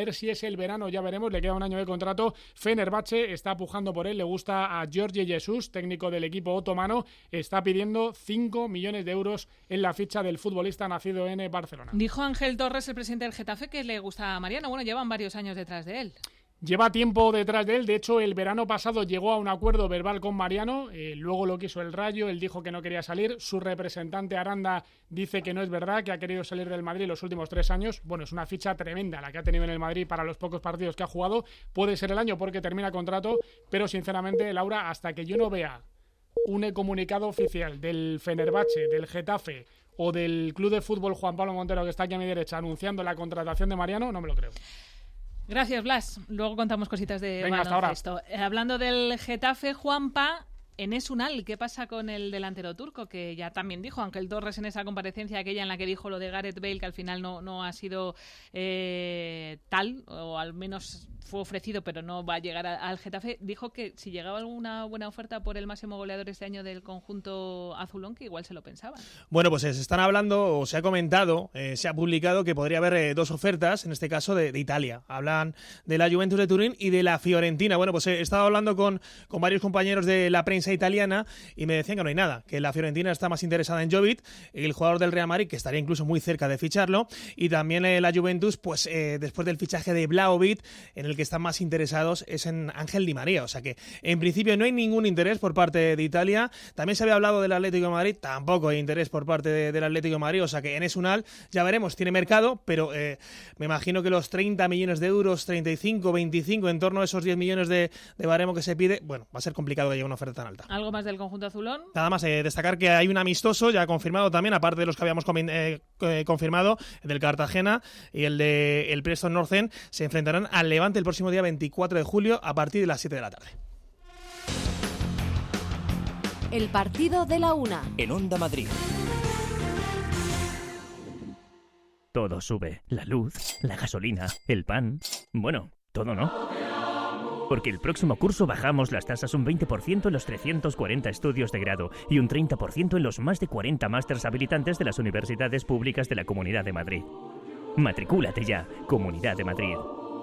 ver si es el verano, ya veremos, le queda un año de contrato. Fenerbahce está pujando por él, le gusta a Jorge Jesus, técnico del equipo otomano, está pidiendo cinco millones de euros en la ficha del futbolista nacido en Barcelona. Dijo Ángel Torres, el presidente del Getafe, que le gusta a Mariano. Bueno, llevan varios años detrás de él. Lleva tiempo detrás de él, de hecho el verano pasado llegó a un acuerdo verbal con Mariano, eh, luego lo quiso el Rayo, él dijo que no quería salir, su representante Aranda dice que no es verdad, que ha querido salir del Madrid los últimos tres años, bueno, es una ficha tremenda la que ha tenido en el Madrid para los pocos partidos que ha jugado, puede ser el año porque termina contrato, pero sinceramente, Laura, hasta que yo no vea un comunicado oficial del Fenerbahce, del Getafe o del Club de Fútbol Juan Pablo Montero, que está aquí a mi derecha, anunciando la contratación de Mariano, no me lo creo. Gracias, Blas. Luego contamos cositas de Venga, hasta ahora. baloncesto. Eh, hablando del Getafe, Juanpa, Enes Unal, ¿qué pasa con el delantero turco? Que ya también dijo Ángel Torres en esa comparecencia, aquella en la que dijo lo de Gareth Bale, que al final no, no ha sido eh, tal, o al menos fue ofrecido, pero no va a llegar a, al Getafe. Dijo que si llegaba alguna buena oferta por el máximo goleador este año del conjunto azulón, que igual se lo pensaban. Bueno, pues eh, se están hablando, o se ha comentado, eh, se ha publicado que podría haber eh, dos ofertas, en este caso de, de Italia. Hablan de la Juventus de Turín y de la Fiorentina. Bueno, pues eh, he estado hablando con, con varios compañeros de la prensa italiana y me decían que no hay nada, que la Fiorentina está más interesada en Jovic, el jugador del Real Madrid, que estaría incluso muy cerca de ficharlo, y también eh, la Juventus, pues eh, después del fichaje de Vlahovic, en el que están más interesados es en Ángel Di María, o sea que en principio no hay ningún interés por parte de Italia. También se había hablado del Atlético de Madrid, tampoco hay interés por parte de, del Atlético de Madrid, o sea que Enes Unal, ya veremos, tiene mercado, pero eh, me imagino que los treinta millones de euros, treinta y cinco, veinticinco, en torno a esos diez millones de, de baremo que se pide, bueno, va a ser complicado que llegue una oferta tan alta. ¿Algo más del conjunto azulón? Nada más, eh, destacar que hay un amistoso ya confirmado también, aparte de los que habíamos eh, eh, confirmado, el del Cartagena y el de el Preston North End, se enfrentarán al Levante el próximo día veinticuatro de julio a partir de las siete de la tarde. El partido de la una. En Onda Madrid. Todo sube. La luz, la gasolina, el pan. Bueno, todo no. Porque el próximo curso bajamos las tasas un veinte por ciento en los trescientos cuarenta estudios de grado y un treinta por ciento en los más de cuarenta másters habilitantes de las universidades públicas de la Comunidad de Madrid. Matricúlate ya, Comunidad de Madrid.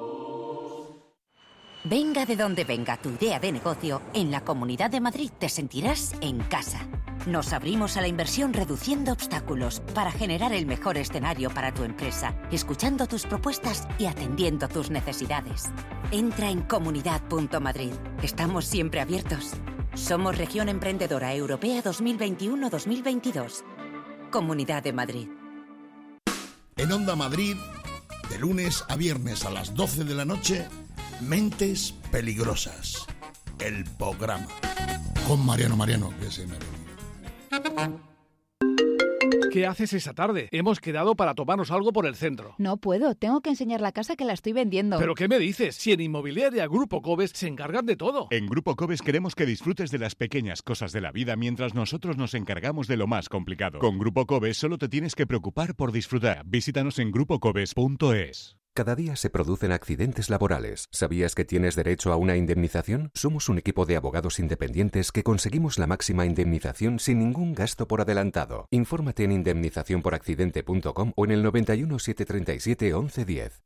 Venga de donde venga tu idea de negocio, en la Comunidad de Madrid te sentirás en casa. Nos abrimos a la inversión reduciendo obstáculos para generar el mejor escenario para tu empresa, escuchando tus propuestas y atendiendo tus necesidades. Entra en comunidad punto madrid. Estamos siempre abiertos. Somos Región Emprendedora Europea dos mil veintiuno dos mil veintidós. Comunidad de Madrid. En Onda Madrid, de lunes a viernes a las doce de la noche, Mentes Peligrosas, el programa. Con Mariano Mariano, que se me olvidó. ¿Qué haces esa tarde? Hemos quedado para tomarnos algo por el centro. No puedo, tengo que enseñar la casa que la estoy vendiendo. ¿Pero qué me dices? Si en Inmobiliaria Grupo Cobes se encargan de todo. En Grupo Cobes queremos que disfrutes de las pequeñas cosas de la vida mientras nosotros nos encargamos de lo más complicado. Con Grupo Cobes solo te tienes que preocupar por disfrutar. Visítanos en grupo cobes punto es. Cada día se producen accidentes laborales. ¿Sabías que tienes derecho a una indemnización? Somos un equipo de abogados independientes que conseguimos la máxima indemnización sin ningún gasto por adelantado. Infórmate en indemnización por accidente punto com o en el noventa y uno, setecientos treinta y siete, once diez.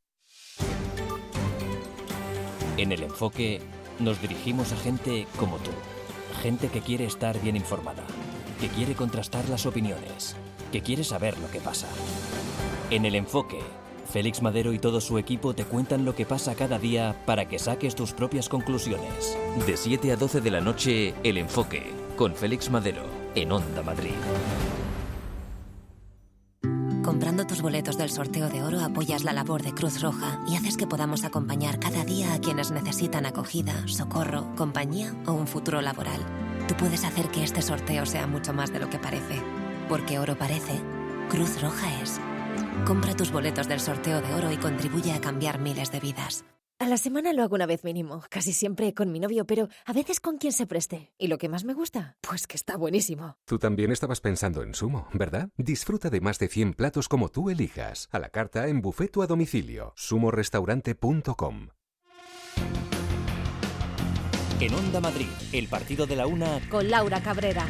En El Enfoque nos dirigimos a gente como tú. Gente que quiere estar bien informada, que quiere contrastar las opiniones, que quiere saber lo que pasa. En El Enfoque, Félix Madero y todo su equipo te cuentan lo que pasa cada día para que saques tus propias conclusiones. De siete a doce de la noche, El Enfoque, con Félix Madero, en Onda Madrid. Comprando tus boletos del sorteo de oro apoyas la labor de Cruz Roja y haces que podamos acompañar cada día a quienes necesitan acogida, socorro, compañía o un futuro laboral. Tú puedes hacer que este sorteo sea mucho más de lo que parece. Porque oro parece, Cruz Roja es. Compra tus boletos del sorteo de oro y contribuye a cambiar miles de vidas. A la semana lo hago una vez mínimo, casi siempre con mi novio, pero a veces con quien se preste. ¿Y lo que más me gusta? Pues que está buenísimo. Tú también estabas pensando en Sumo, ¿verdad? Disfruta de más de cien platos como tú elijas. A la carta, en buffet o a domicilio. sumo restaurante punto com. En Onda Madrid, el partido de la una con Laura Cabrera.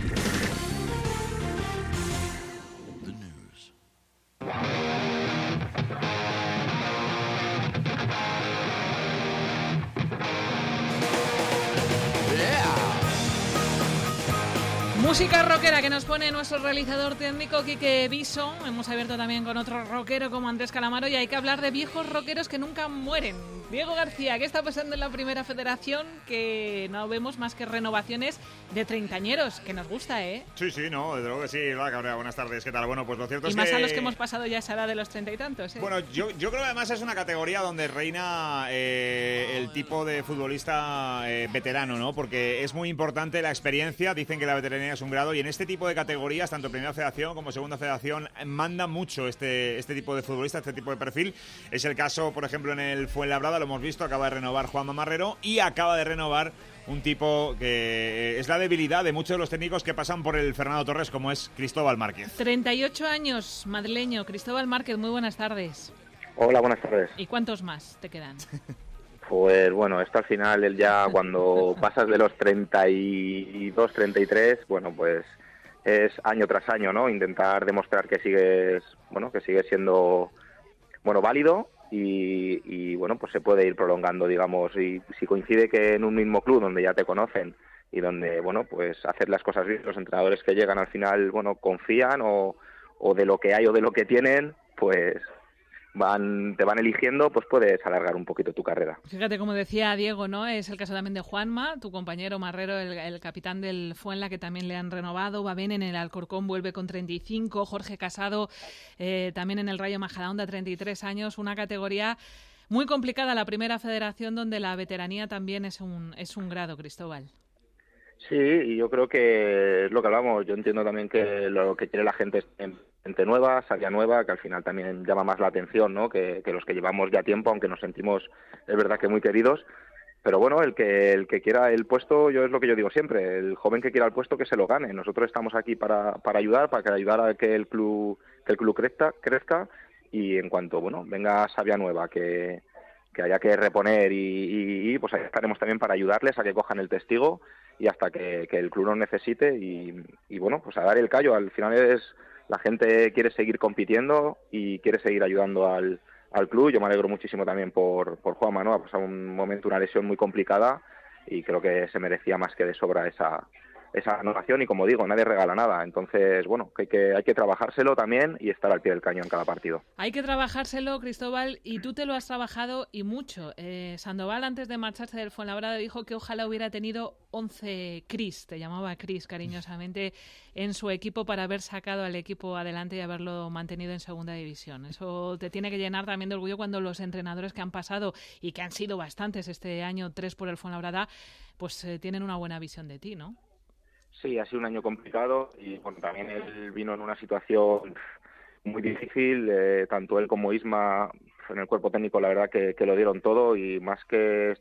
Música rockera que nos pone nuestro realizador técnico Quique Viso. Hemos abierto también con otro rockero como Andrés Calamaro y hay que hablar de viejos rockeros que nunca mueren. Diego García, ¿qué está pasando en la Primera Federación? Que no vemos más que renovaciones de treintañeros, que nos gusta, ¿eh? Sí, sí, no, desde luego que sí. Va, Cabrera, buenas tardes, ¿qué tal? Bueno, pues lo cierto y es más que... a los que hemos pasado ya esa edad de los treinta y tantos, ¿eh? Bueno, yo, yo creo que además es una categoría donde reina eh, el tipo de futbolista eh, veterano, ¿no? Porque es muy importante la experiencia, dicen que la veteranía es un grado y en este tipo de categorías, tanto Primera Federación como Segunda Federación, manda mucho este, este tipo de futbolista, este tipo de perfil. Es el caso, por ejemplo, en el Fuenlabrada, lo hemos visto, acaba de renovar Juanma Marrero y acaba de renovar un tipo que es la debilidad de muchos de los técnicos que pasan por el Fernando Torres, como es Cristóbal Márquez. treinta y ocho años, madrileño. Cristóbal Márquez, muy buenas tardes. Hola, buenas tardes. ¿Y cuántos más te quedan? Pues bueno, esto al final, él ya cuando pasas de los treinta y dos, treinta y tres, bueno, pues es año tras año, ¿no? Intentar demostrar que sigues, bueno, que sigues siendo, bueno, válido y, y bueno, pues se puede ir prolongando, digamos, y si coincide que en un mismo club donde ya te conocen y donde, bueno, pues hacer las cosas bien, los entrenadores que llegan al final, bueno, confían o, o de lo que hay o de lo que tienen, pues van te van eligiendo, pues puedes alargar un poquito tu carrera. Fíjate, como decía Diego, ¿no? Es el caso también de Juanma, tu compañero Marrero, el, el capitán del Fuenla, que también le han renovado. Va bien en el Alcorcón, vuelve con treinta y cinco. Jorge Casado, eh, también en el Rayo Majadahonda, treinta y tres años. Una categoría muy complicada, la Primera Federación, donde la veteranía también es un, es un grado, Cristóbal. Sí, y yo creo que es lo que hablamos. Yo entiendo también que lo que quiere la gente es gente nueva, salida nueva, que al final también llama más la atención, ¿no? Que, que los que llevamos ya tiempo, aunque nos sentimos, es verdad que muy queridos. Pero bueno, el que el que quiera el puesto, yo es lo que yo digo siempre, el joven que quiera el puesto que se lo gane. Nosotros estamos aquí para, para ayudar, para ayudar a que el club que el club crezca, crezca y en cuanto, bueno, venga savia nueva, que que haya que reponer y, y, y pues ahí estaremos también para ayudarles a que cojan el testigo y hasta que, que el club nos necesite y, y bueno, pues a dar el callo. Al final es la gente quiere seguir compitiendo y quiere seguir ayudando al, al club. Yo me alegro muchísimo también por, por Juanma, ¿no? Ha pasado un momento, una lesión muy complicada y creo que se merecía más que de sobra esa esa renovación y como digo, nadie regala nada. Entonces, bueno, que hay, que hay que trabajárselo también y estar al pie del cañón cada partido. Hay que trabajárselo, Cristóbal, y tú te lo has trabajado y mucho. Eh, Sandoval, antes de marcharse del Fuenlabrada, dijo que ojalá hubiera tenido once Cris, te llamaba Cris cariñosamente, en su equipo para haber sacado al equipo adelante y haberlo mantenido en segunda división. Eso te tiene que llenar también de orgullo cuando los entrenadores que han pasado y que han sido bastantes este año, tres por el Fuenlabrada, pues eh, tienen una buena visión de ti, ¿no? Sí, ha sido un año complicado y bueno, también él vino en una situación muy difícil, eh, tanto él como Isma en el cuerpo técnico la verdad que, que lo dieron todo y más que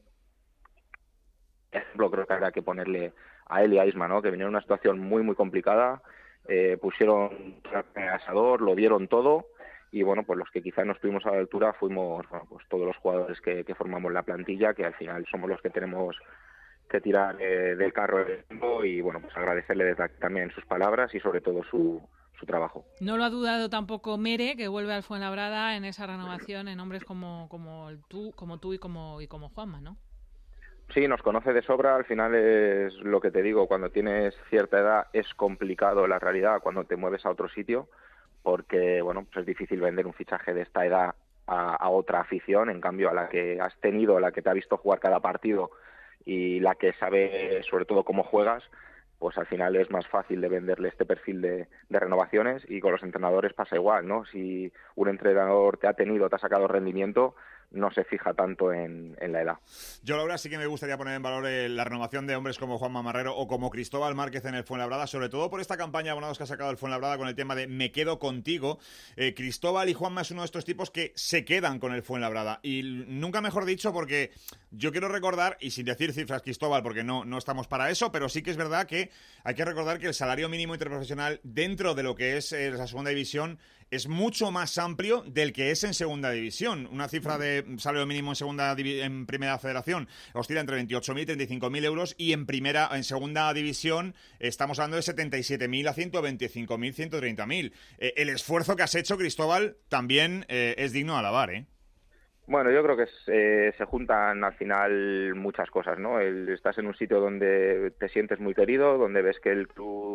ejemplo creo que habrá que ponerle a él y a Isma, ¿no? Que vinieron en una situación muy muy complicada, eh, pusieron el asador, lo dieron todo y bueno, pues los que quizás no estuvimos a la altura fuimos bueno, pues todos los jugadores que, que formamos la plantilla, que al final somos los que tenemos que tirar eh, del carro del tiempo y bueno, pues agradecerle desde aquí también sus palabras y sobre todo su, su trabajo. No lo ha dudado tampoco Mere, que vuelve al Fuenlabrada en esa renovación en hombres como como tú, como tú y como y como Juanma, ¿no? Sí, nos conoce de sobra, al final es lo que te digo, cuando tienes cierta edad es complicado la realidad cuando te mueves a otro sitio, porque bueno, pues es difícil vender un fichaje de esta edad a, a otra afición, en cambio a la que has tenido, a la que te ha visto jugar cada partido y la que sabe sobre todo cómo juegas, pues al final es más fácil de venderle este perfil de, de renovaciones y con los entrenadores pasa igual, ¿no? Si un entrenador te ha tenido, te ha sacado rendimiento, no se fija tanto en, en la edad. Yo, Laura, sí que me gustaría poner en valor eh, la renovación de hombres como Juanma Marrero o como Cristóbal Márquez en el Fuenlabrada, sobre todo por esta campaña de abonados que ha sacado el Fuenlabrada con el tema de Me quedo contigo. Eh, Cristóbal y Juanma es uno de estos tipos que se quedan con el Fuenlabrada y nunca mejor dicho porque yo quiero recordar, y sin decir cifras Cristóbal porque no, no estamos para eso, pero sí que es verdad que hay que recordar que el salario mínimo interprofesional dentro de lo que es eh, la segunda división es mucho más amplio del que es en segunda división. Una cifra de salario mínimo en segunda en primera federación oscila entre veintiocho mil y treinta y cinco mil euros y en primera en segunda división estamos hablando de setenta y siete mil a ciento veinticinco mil, ciento treinta mil. Eh, el esfuerzo que has hecho, Cristóbal, también eh, es digno de alabar, ¿eh? Bueno, yo creo que es, eh, se juntan al final muchas cosas, ¿no? El, estás en un sitio donde te sientes muy querido, donde ves que el club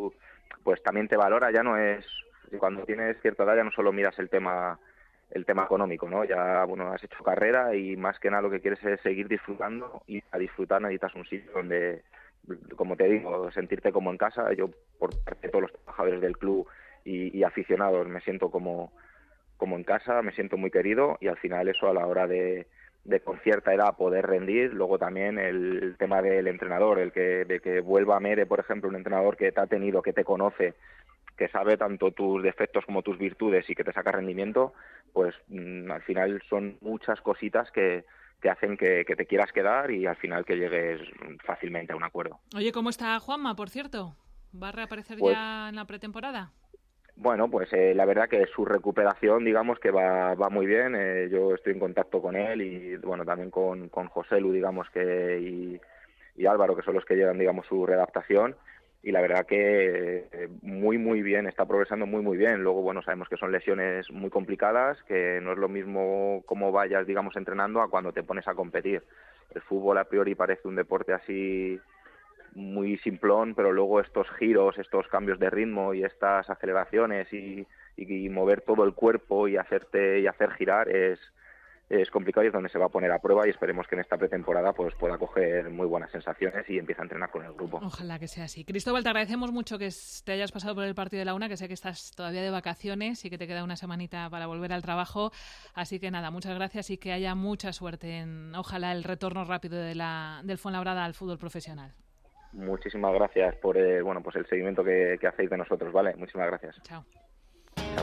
pues también te valora, ya no es, cuando tienes cierta edad ya no solo miras el tema el tema económico, ¿no? Ya, bueno, has hecho carrera y más que nada lo que quieres es seguir disfrutando, y a disfrutar necesitas un sitio donde, como te digo, sentirte como en casa. Yo, por parte de todos los trabajadores del club y, y aficionados, me siento como, como en casa, me siento muy querido, y al final eso, a la hora de, de con cierta edad poder rendir. Luego también el, el tema del entrenador, el que de que vuelva a Mere, por ejemplo, un entrenador que te ha tenido, que te conoce, que sabe tanto tus defectos como tus virtudes y que te saca rendimiento, pues mmm, al final son muchas cositas que, que hacen que, que te quieras quedar y al final que llegues fácilmente a un acuerdo. Oye, ¿cómo está Juanma, por cierto? ¿Va a reaparecer pues, ya en la pretemporada? Bueno, pues eh, la verdad que su recuperación, digamos que va, va muy bien. Eh, yo estoy en contacto con él y bueno, también con, con José Lu, digamos que y, y Álvaro, que son los que llevan, digamos, su readaptación. Y la verdad que eh, muy, muy bien, está progresando muy, muy bien. Luego, bueno, sabemos que son lesiones muy complicadas, que no es lo mismo cómo vayas, digamos, entrenando a cuando te pones a competir. El fútbol a priori parece un deporte así muy simplón, pero luego estos giros, estos cambios de ritmo y estas aceleraciones y, y, y mover todo el cuerpo y hacerte y hacer girar es... es complicado, y es donde se va a poner a prueba, y esperemos que en esta pretemporada pues pueda coger muy buenas sensaciones y empiece a entrenar con el grupo. Ojalá que sea así. Cristóbal, te agradecemos mucho que te hayas pasado por el partido de la una, que sé que estás todavía de vacaciones y que te queda una semanita para volver al trabajo, así que nada, muchas gracias y que haya mucha suerte en, ojalá, el retorno rápido de la, del Fuenlabrada al fútbol profesional. Muchísimas gracias por eh, bueno pues el seguimiento que, que hacéis de nosotros, ¿vale? Muchísimas gracias. Chao. Chao.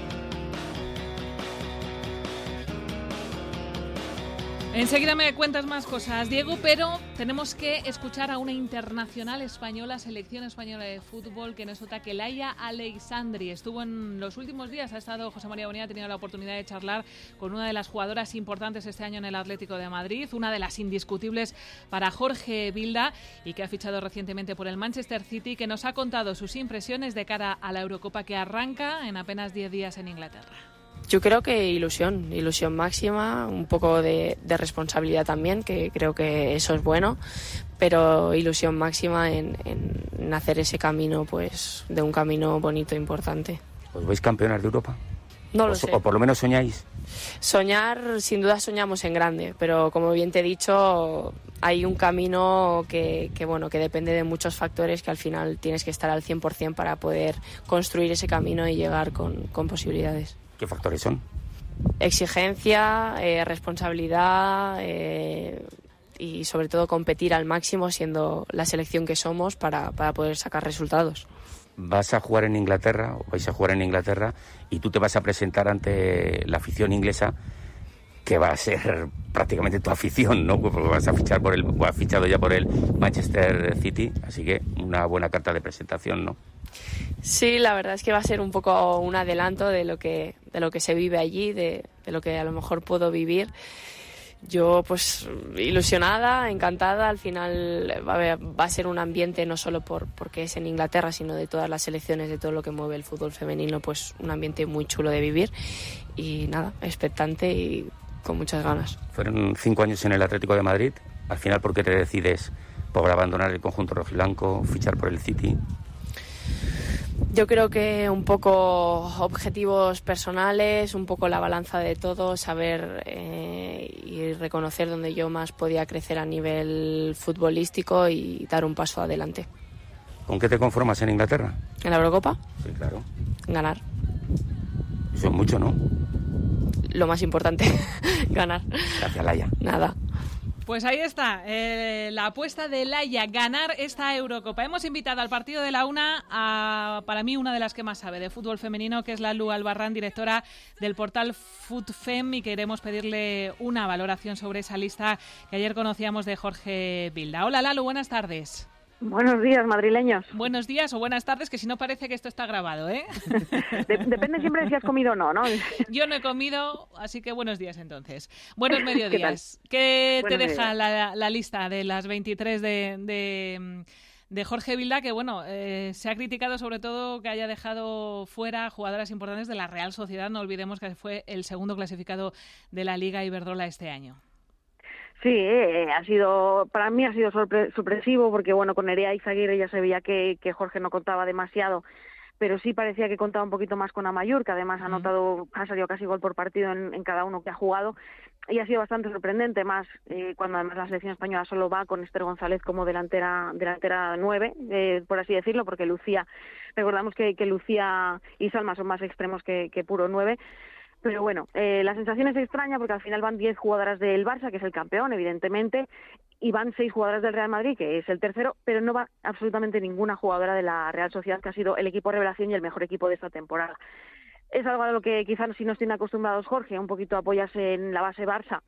Enseguida me cuentas más cosas, Diego, pero tenemos que escuchar a una internacional española, selección española de fútbol, que no es otra que Laia Aleixandri. Estuvo en los últimos días, ha estado José María Bonilla, ha tenido la oportunidad de charlar con una de las jugadoras importantes este año en el Atlético de Madrid, una de las indiscutibles para Jorge Vilda, y que ha fichado recientemente por el Manchester City, que nos ha contado sus impresiones de cara a la Eurocopa que arranca en apenas diez días en Inglaterra. Yo creo que ilusión, ilusión máxima, un poco de, de responsabilidad también, que creo que eso es bueno, pero ilusión máxima en, en hacer ese camino, pues, de un camino bonito e importante. ¿Os vais campeonas de Europa? No lo o, sé. O por lo menos soñáis. Soñar, sin duda soñamos en grande, pero como bien te he dicho, hay un camino que, que, bueno, que depende de muchos factores, que al final tienes que estar al cien por ciento para poder construir ese camino y llegar con, con posibilidades. ¿Qué factores son? Exigencia, eh, responsabilidad eh, y sobre todo competir al máximo siendo la selección que somos para, para poder sacar resultados. Vas a jugar en Inglaterra, o vais a jugar en Inglaterra, y tú te vas a presentar ante la afición inglesa, que va a ser prácticamente tu afición, ¿no? Porque vas a fichar por el, o has fichado ya por el Manchester City, así que una buena carta de presentación, ¿no? Sí, la verdad es que va a ser un poco un adelanto de lo que, de lo que se vive allí, de, de lo que a lo mejor puedo vivir. Yo, pues, ilusionada, encantada. Al final va a, ver, va a ser un ambiente no solo por porque es en Inglaterra, sino de todas las selecciones, de todo lo que mueve el fútbol femenino, pues un ambiente muy chulo de vivir. Y nada, expectante y con muchas ganas. Fueron cinco años en el Atlético de Madrid. Al final, ¿por qué te decides por abandonar el conjunto rojiblanco, fichar por el City? Yo creo que un poco objetivos personales, un poco la balanza de todo, saber eh, y reconocer dónde yo más podía crecer a nivel futbolístico y dar un paso adelante. ¿Con qué te conformas en Inglaterra? ¿En la Eurocopa? Sí, claro. Ganar. Eso es mucho, ¿no? Lo más importante, ganar. Gracias, Laia. Nada. Pues ahí está, eh, la apuesta de Laia, ganar esta Eurocopa. Hemos invitado al partido de la una a, para mí, una de las que más sabe de fútbol femenino, que es la Lu Albarrán, directora del portal FootFem, y queremos pedirle una valoración sobre esa lista que ayer conocíamos de Jorge Vilda. Hola, Lalu, buenas tardes. Buenos días, madrileños. Buenos días o buenas tardes, que si no parece que esto está grabado, ¿eh? De- depende siempre de si has comido o no, ¿no? Yo no he comido, así que buenos días entonces. Buenos mediodías. ¿Qué, ¿Qué te Buenos deja mediodías. la, la lista de las veintitrés de, de, de Jorge Vilda, que bueno, eh, se ha criticado sobre todo que haya dejado fuera jugadoras importantes de la Real Sociedad? No olvidemos que fue el segundo clasificado de la Liga Iberdrola este año. Sí, eh, ha sido, para mí ha sido sorpre- sorpresivo porque bueno, con Nerea Izaguirre ya se veía que, que Jorge no contaba demasiado, pero sí parecía que contaba un poquito más con Amaiur, que además ha anotado, ha salido casi gol por partido en, en cada uno que ha jugado, y ha sido bastante sorprendente, más eh, cuando además la selección española solo va con Esther González como delantera delantera nueve, eh, por así decirlo, porque Lucía, recordamos que, que Lucía y Salma son más extremos que, que puro nueve. Pero bueno, eh, la sensación es extraña porque al final van diez jugadoras del Barça, que es el campeón, evidentemente, y van seis jugadoras del Real Madrid, que es el tercero, pero no va absolutamente ninguna jugadora de la Real Sociedad, que ha sido el equipo revelación y el mejor equipo de esta temporada. Es algo a lo que quizás sí nos tiene acostumbrados Jorge, un poquito apoyarse en la base Barça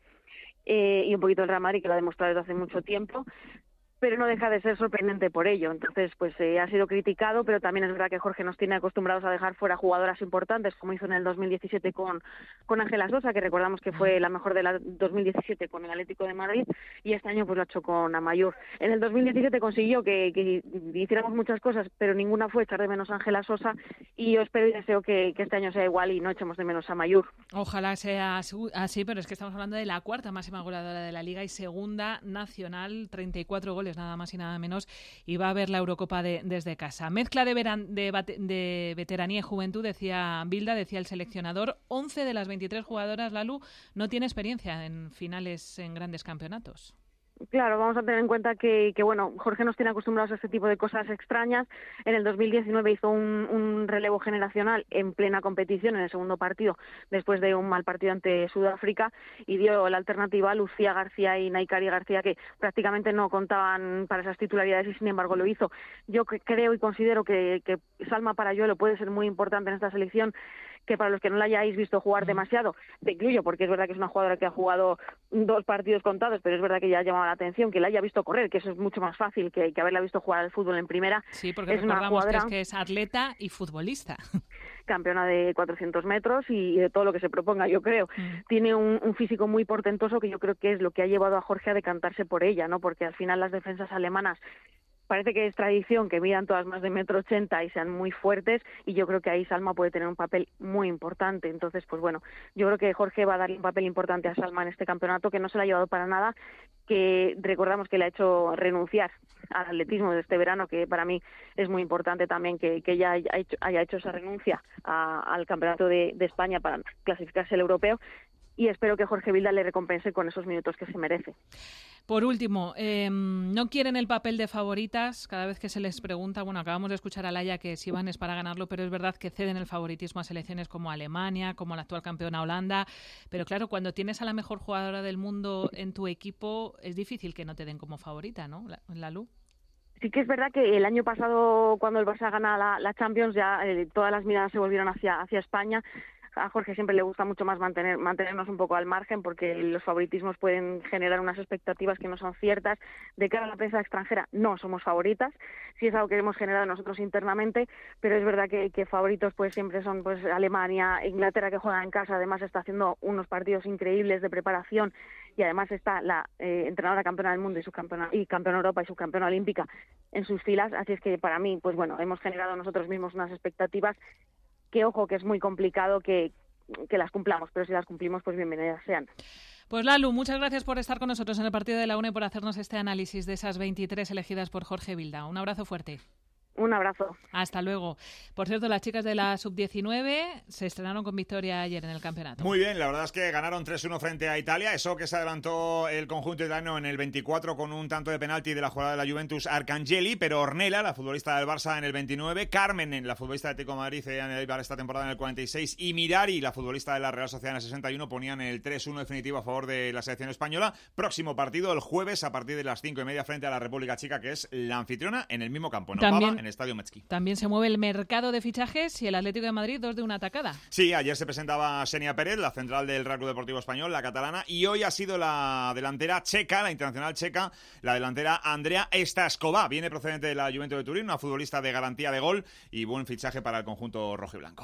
eh, y un poquito el Real Madrid, que lo ha demostrado desde hace mucho tiempo, pero no deja de ser sorprendente por ello. Entonces, pues eh, ha sido criticado, pero también es verdad que Jorge nos tiene acostumbrados a dejar fuera jugadoras importantes, como hizo en el dos mil diecisiete con, con Ángela Sosa, que recordamos que fue la mejor de la dos mil diecisiete con el Atlético de Madrid, y este año pues lo ha hecho con Amaiur. En el dos mil diecisiete consiguió que, que hiciéramos muchas cosas, pero ninguna fue echar de menos a Ángela Sosa, y yo espero y deseo que, que este año sea igual y no echemos de menos a Amaiur. Ojalá sea así, pero es que estamos hablando de la cuarta máxima goleadora de la Liga y segunda nacional, treinta y cuatro goles, nada más y nada menos, y va a ver la Eurocopa de, desde casa. Mezcla de, veran, de, bate, de veteranía y juventud, decía Bilda, decía el seleccionador. once de las veintitrés jugadoras, Lalu, no tiene experiencia en finales en grandes campeonatos. Claro, vamos a tener en cuenta que, que, bueno, Jorge nos tiene acostumbrados a este tipo de cosas extrañas. En el dos mil diecinueve hizo un, un relevo generacional en plena competición en el segundo partido, después de un mal partido ante Sudáfrica, y dio la alternativa a Lucía García y Naikari García, que prácticamente no contaban para esas titularidades y sin embargo lo hizo. Yo creo y considero que, que Salma Parayuelo puede ser muy importante en esta selección, que para los que no la hayáis visto jugar demasiado, te incluyo porque es verdad que es una jugadora que ha jugado dos partidos contados, pero es verdad que ya ha llamado la atención, que la haya visto correr, que eso es mucho más fácil que, que haberla visto jugar al fútbol en primera. Sí, porque es recordamos una jugadora, que es, que es atleta y futbolista. Campeona de cuatrocientos metros y de todo lo que se proponga, yo creo. Mm. Tiene un, un físico muy portentoso que yo creo que es lo que ha llevado a Jorge a decantarse por ella, ¿no? Porque al final las defensas alemanas parece que es tradición que midan todas más de metro ochenta y sean muy fuertes, y yo creo que ahí Salma puede tener un papel muy importante. Entonces, pues bueno, yo creo que Jorge va a darle un papel importante a Salma en este campeonato, que no se la ha llevado para nada, que recordamos que le ha hecho renunciar al atletismo de este verano, que para mí es muy importante también que, que ella haya hecho, haya hecho esa renuncia a, al campeonato de, de España para clasificarse al europeo, y espero que Jorge Bilda le recompense con esos minutos que se merece. Por último, eh, no quieren el papel de favoritas cada vez que se les pregunta. Bueno, acabamos de escuchar a Laia que si van es para ganarlo, pero es verdad que ceden el favoritismo a selecciones como Alemania, como la actual campeona Holanda. Pero claro, cuando tienes a la mejor jugadora del mundo en tu equipo, es difícil que no te den como favorita, ¿no, Lalu? Sí que es verdad que el año pasado, cuando el Barça gana la, la Champions, ya eh, todas las miradas se volvieron hacia, hacia España. A Jorge siempre le gusta mucho más mantener mantenernos un poco al margen, porque los favoritismos pueden generar unas expectativas que no son ciertas. De cara a la prensa extranjera no somos favoritas, sí es algo que hemos generado nosotros internamente, pero es verdad que, que favoritos pues siempre son pues Alemania, Inglaterra, que juega en casa, además está haciendo unos partidos increíbles de preparación, y además está la eh, entrenadora campeona del mundo y subcampeona y campeona de Europa y subcampeona olímpica en sus filas. Así es que para mí, pues bueno, hemos generado nosotros mismos unas expectativas que, ojo, que es muy complicado que, que las cumplamos, pero si las cumplimos, pues bienvenidas sean. Pues Lalu, muchas gracias por estar con nosotros en el partido de la UNE, por hacernos este análisis de esas veintitrés elegidas por Jorge Bilda. Un abrazo fuerte. Un abrazo. Hasta luego. Por cierto, las chicas de la sub diecinueve se estrenaron con victoria ayer en el campeonato. Muy bien, la verdad es que ganaron tres uno frente a Italia. Eso que se adelantó el conjunto italiano en el veinticuatro con un tanto de penalti de la jugada de la Juventus Arcangeli, pero Ornella, la futbolista del Barça, en el veintinueve, Carmen, la futbolista de Atlético de Madrid, en el Eibar esta temporada en el cuarenta y seis, y Mirari, la futbolista de la Real Sociedad, en el sesenta y uno, ponían el tres uno definitivo a favor de la selección española. Próximo partido el jueves a partir de las cinco y media frente a la República Checa, que es la anfitriona, en el mismo campo, en Opava, en el Estadio Metzky. También se mueve el mercado de fichajes y el Atlético de Madrid, dos de una atacada. Sí, ayer se presentaba Xenia Pérez, la central del Real Club Deportivo Español, la catalana, y hoy ha sido la delantera checa, la internacional checa, la delantera Andrea Staskova. Viene procedente de la Juventus de Turín, una futbolista de garantía de gol y buen fichaje para el conjunto rojiblanco.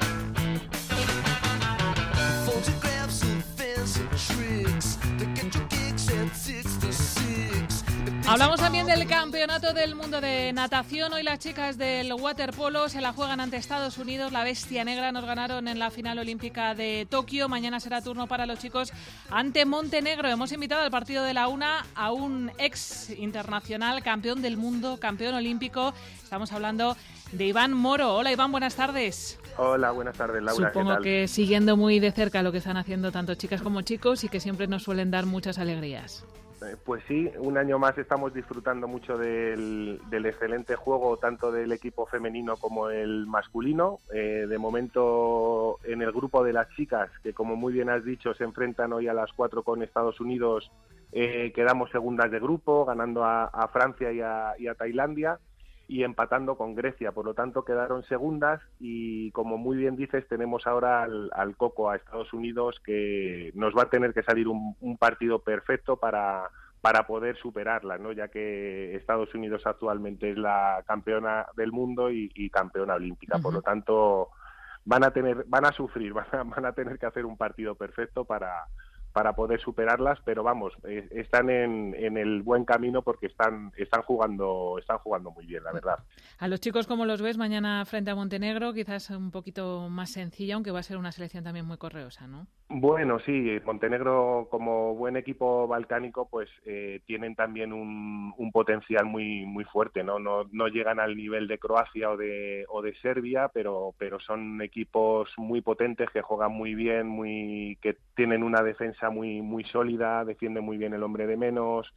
Photographs of fancy tricks to get your Hablamos también del Campeonato del Mundo de Natación. Hoy las chicas del waterpolo se la juegan ante Estados Unidos. La Bestia Negra nos ganaron en la final olímpica de Tokio. Mañana será turno para los chicos ante Montenegro. Hemos invitado al partido de la una a un ex internacional, campeón del mundo, campeón olímpico. Estamos hablando de Iván Moro. Hola Iván, buenas tardes. Hola, buenas tardes Laura. Supongo ¿qué tal? que siguiendo muy de cerca lo que están haciendo tanto chicas como chicos y que siempre nos suelen dar muchas alegrías. Pues sí, un año más estamos disfrutando mucho del, del excelente juego tanto del equipo femenino como el masculino. Eh, de momento en el grupo de las chicas, que como muy bien has dicho se enfrentan hoy a las cuatro con Estados Unidos, eh, quedamos segundas de grupo, ganando a, a Francia y a, y a Tailandia y empatando con Grecia, por lo tanto quedaron segundas y como muy bien dices tenemos ahora al, al coco a Estados Unidos que nos va a tener que salir un, un partido perfecto para, para poder superarla, ¿no? Ya que Estados Unidos actualmente es la campeona del mundo y, y campeona olímpica, uh-huh. Por lo tanto van a tener, van a sufrir, van a, van a tener que hacer un partido perfecto para para poder superarlas, pero vamos, eh, están en, en el buen camino porque están están jugando están jugando muy bien, la verdad. A los chicos, ¿cómo los ves mañana frente a Montenegro? Quizás un poquito más sencilla, aunque va a ser una selección también muy correosa, ¿no? Bueno, sí, Montenegro como buen equipo balcánico, pues eh, tienen también un, un potencial muy muy fuerte, ¿no? No no llegan al nivel de Croacia o de o de Serbia, pero pero son equipos muy potentes que juegan muy bien, muy que tienen una defensa muy muy sólida, defiende muy bien el hombre de menos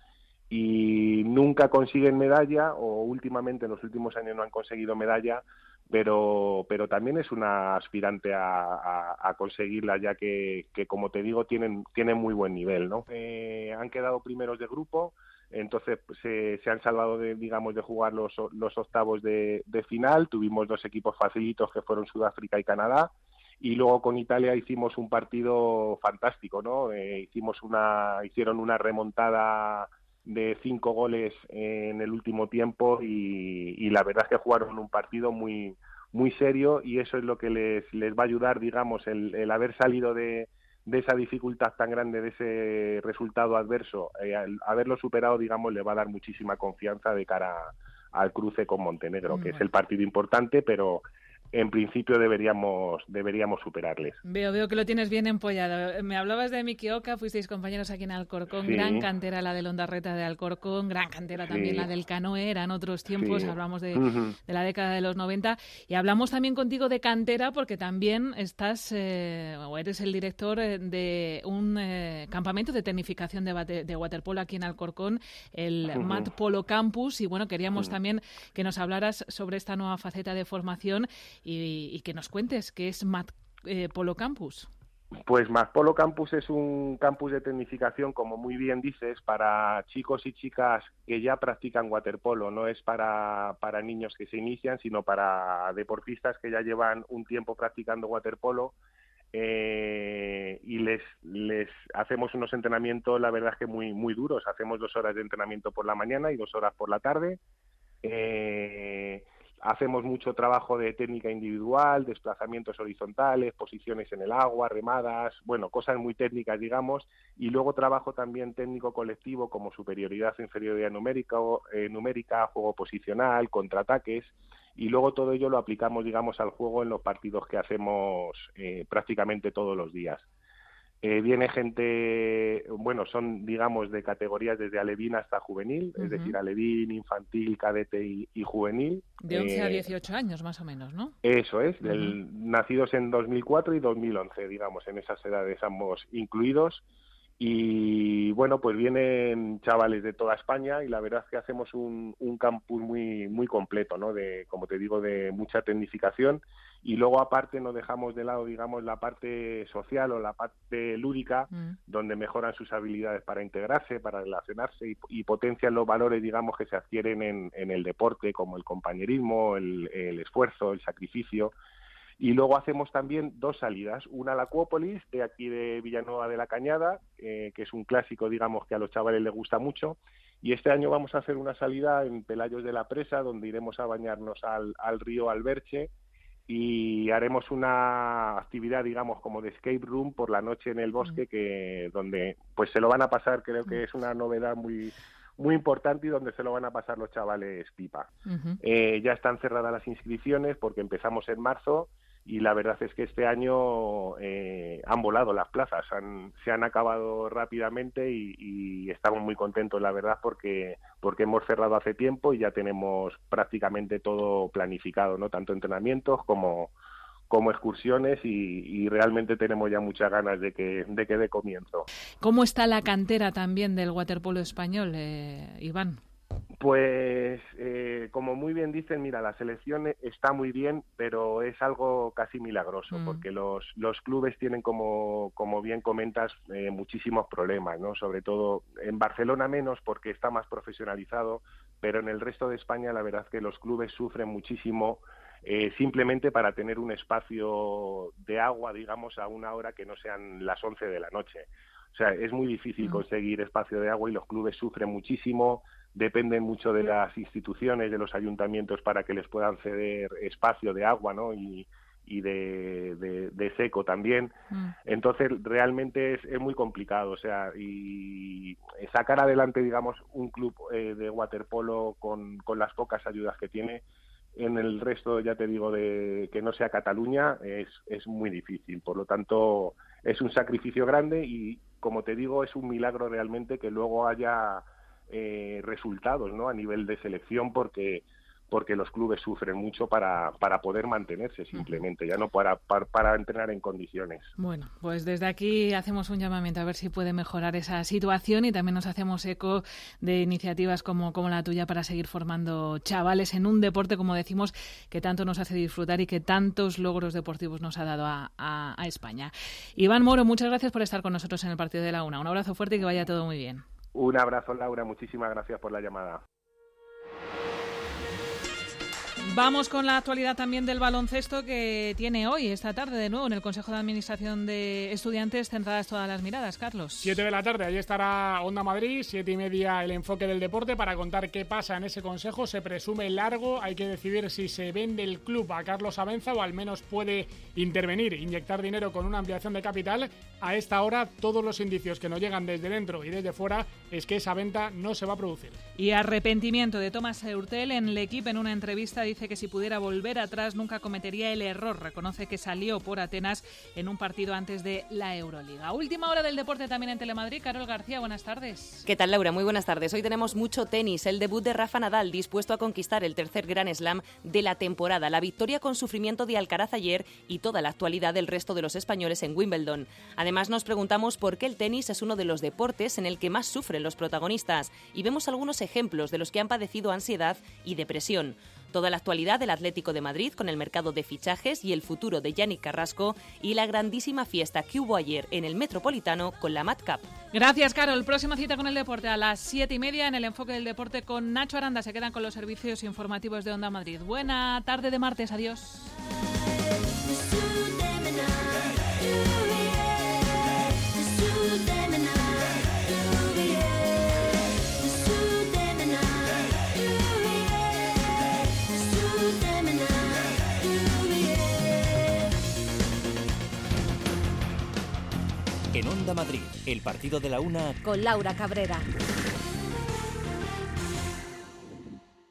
y nunca consiguen medalla o últimamente en los últimos años no han conseguido medalla, pero pero también es una aspirante a, a, a conseguirla ya que, que como te digo tienen tienen muy buen nivel, ¿no? Eh, han quedado primeros de grupo, entonces pues, se, se han salvado de digamos de jugar los, los octavos de, de final. Tuvimos dos equipos facilitos que fueron Sudáfrica y Canadá. Y luego con Italia hicimos un partido fantástico, ¿no? Eh, hicimos una, hicieron una remontada de cinco goles en el último tiempo y, y la verdad es que jugaron un partido muy muy serio y eso es lo que les les va a ayudar, digamos, el, el haber salido de, de esa dificultad tan grande, de ese resultado adverso, eh, al haberlo superado, digamos, le va a dar muchísima confianza de cara al cruce con Montenegro, mm, que bueno. es el partido importante, pero en principio deberíamos deberíamos superarles. Veo, veo que lo tienes bien empollado. Me hablabas de Miki Oka, fuisteis compañeros aquí en Alcorcón, sí. Gran cantera la del Ondarreta de Alcorcón, gran cantera sí. también la del Canoe, eran otros tiempos, sí. hablamos de, uh-huh. de la década de los noventa, y hablamos también contigo de cantera porque también estás, eh, o eres el director de un eh, campamento de tecnificación de, bate, de waterpolo aquí en Alcorcón, el uh-huh. Mat Polo Campus, y bueno, queríamos uh-huh. también que nos hablaras sobre esta nueva faceta de formación Y, y que nos cuentes qué es Mat eh, Polo Campus. Pues Mat Polo Campus es un campus de tecnificación, como muy bien dices, para chicos y chicas que ya practican waterpolo. No es para, para niños que se inician, sino para deportistas que ya llevan un tiempo practicando waterpolo. Eh, y les les hacemos unos entrenamientos, la verdad es que muy muy duros. Hacemos dos horas de entrenamiento por la mañana y dos horas por la tarde. Eh, Hacemos mucho trabajo de técnica individual, desplazamientos horizontales, posiciones en el agua, remadas, bueno, cosas muy técnicas, digamos, y luego trabajo también técnico colectivo como superioridad o inferioridad numérica, eh, numérica, juego posicional, contraataques, y luego todo ello lo aplicamos, digamos, al juego en los partidos que hacemos eh, prácticamente todos los días. Eh, viene gente, bueno, son, digamos, de categorías desde alevín hasta juvenil, uh-huh. es decir, alevín, infantil, cadete y, y juvenil. De once eh, a dieciocho años, más o menos, ¿no? Eso es, del, uh-huh. nacidos en dos mil cuatro y dos mil once, digamos, en esas edades ambos incluidos. Y bueno, pues vienen chavales de toda España y la verdad es que hacemos un, un campus muy muy completo, ¿no? De, como te digo, de mucha tecnificación y luego aparte no dejamos de lado, digamos, la parte social o la parte lúdica, mm. donde mejoran sus habilidades para integrarse, para relacionarse y, y potencian los valores, digamos, que se adquieren en, en el deporte, como el compañerismo, el, el esfuerzo, el sacrificio. Y luego hacemos también dos salidas, una a la Acuópolis, de aquí de Villanueva de la Cañada, eh, que es un clásico, digamos, que a los chavales les gusta mucho, y este año vamos a hacer una salida en Pelayos de la Presa, donde iremos a bañarnos al, al río Alberche, y haremos una actividad, digamos, como de escape room por la noche en el bosque, que donde pues se lo van a pasar, creo que es una novedad muy muy importante y donde se lo van a pasar los chavales pipa. Uh-huh. Eh, ya están cerradas las inscripciones porque empezamos en marzo y la verdad es que este año eh, han volado las plazas, han, se han acabado rápidamente y, y estamos muy contentos, la verdad, porque porque hemos cerrado hace tiempo y ya tenemos prácticamente todo planificado, ¿no? Tanto entrenamientos como como excursiones y, y realmente tenemos ya muchas ganas de que de que dé comienzo. ¿Cómo está la cantera también del waterpolo español, eh, Iván? Pues, eh, como muy bien dicen, mira, la selección está muy bien, pero es algo casi milagroso, mm. porque los, los clubes tienen, como, como bien comentas, eh, muchísimos problemas, ¿no? Sobre todo en Barcelona menos porque está más profesionalizado, pero en el resto de España la verdad es que los clubes sufren muchísimo eh, simplemente para tener un espacio de agua, digamos, a una hora que no sean las once de la noche. O sea, es muy difícil mm. conseguir espacio de agua y los clubes sufren muchísimo. Dependen mucho de las instituciones, de los ayuntamientos para que les puedan ceder espacio de agua, ¿no? Y, y de, de, de seco también. Mm. Entonces, realmente es, es muy complicado. O sea, y sacar adelante, digamos, un club eh, de waterpolo con, con las pocas ayudas que tiene, en el resto, ya te digo, de que no sea Cataluña, es, es muy difícil. Por lo tanto, es un sacrificio grande y, como te digo, es un milagro realmente que luego haya Eh, resultados, ¿no? A nivel de selección, porque porque los clubes sufren mucho para, para poder mantenerse simplemente, ya no para, para, para entrenar en condiciones. Bueno, pues desde aquí hacemos un llamamiento a ver si puede mejorar esa situación y también nos hacemos eco de iniciativas como, como la tuya para seguir formando chavales en un deporte, como decimos, que tanto nos hace disfrutar y que tantos logros deportivos nos ha dado a, a, a España. Iván Moro, muchas gracias por estar con nosotros en el Partido de la Una. Un abrazo fuerte y que vaya todo muy bien. Un abrazo, Laura. Muchísimas gracias por la llamada. Vamos con la actualidad también del baloncesto que tiene hoy, esta tarde, de nuevo, en el Consejo de Administración de Estudiantes, centradas todas las miradas. Carlos. Siete de la tarde, allí estará Onda Madrid, siete y media el enfoque del deporte para contar qué pasa en ese consejo. Se presume largo, hay que decidir si se vende el club a Carlos Abenza o al menos puede intervenir, inyectar dinero con una ampliación de capital. A esta hora, todos los indicios que nos llegan desde dentro y desde fuera es que esa venta no se va a producir. Y arrepentimiento de Thomas Heurtel en L'Equipe. En una entrevista dice que si pudiera volver atrás nunca cometería el error. Reconoce que salió por Atenas en un partido antes de la Euroliga. Última hora del deporte también en Telemadrid. Carol García, buenas tardes. ¿Qué tal, Laura? Muy buenas tardes. Hoy tenemos mucho tenis. El debut de Rafa Nadal, dispuesto a conquistar el tercer Grand Slam de la temporada. La victoria con sufrimiento de Alcaraz ayer y toda la actualidad del resto de los españoles en Wimbledon. Además, nos preguntamos por qué el tenis es uno de los deportes en el que más sufren los protagonistas y vemos algunos ejemplos de los que han padecido ansiedad y depresión. Toda la actualidad del Atlético de Madrid con el mercado de fichajes y el futuro de Yannick Carrasco y la grandísima fiesta que hubo ayer en el Metropolitano con la Mat Cup. Gracias, Carol. Próxima cita con el deporte a las siete y media en el enfoque del deporte con Nacho Aranda. Se quedan con los servicios informativos de Onda Madrid. Buena tarde de martes. Adiós. En Onda Madrid, el partido de la Una con Laura Cabrera.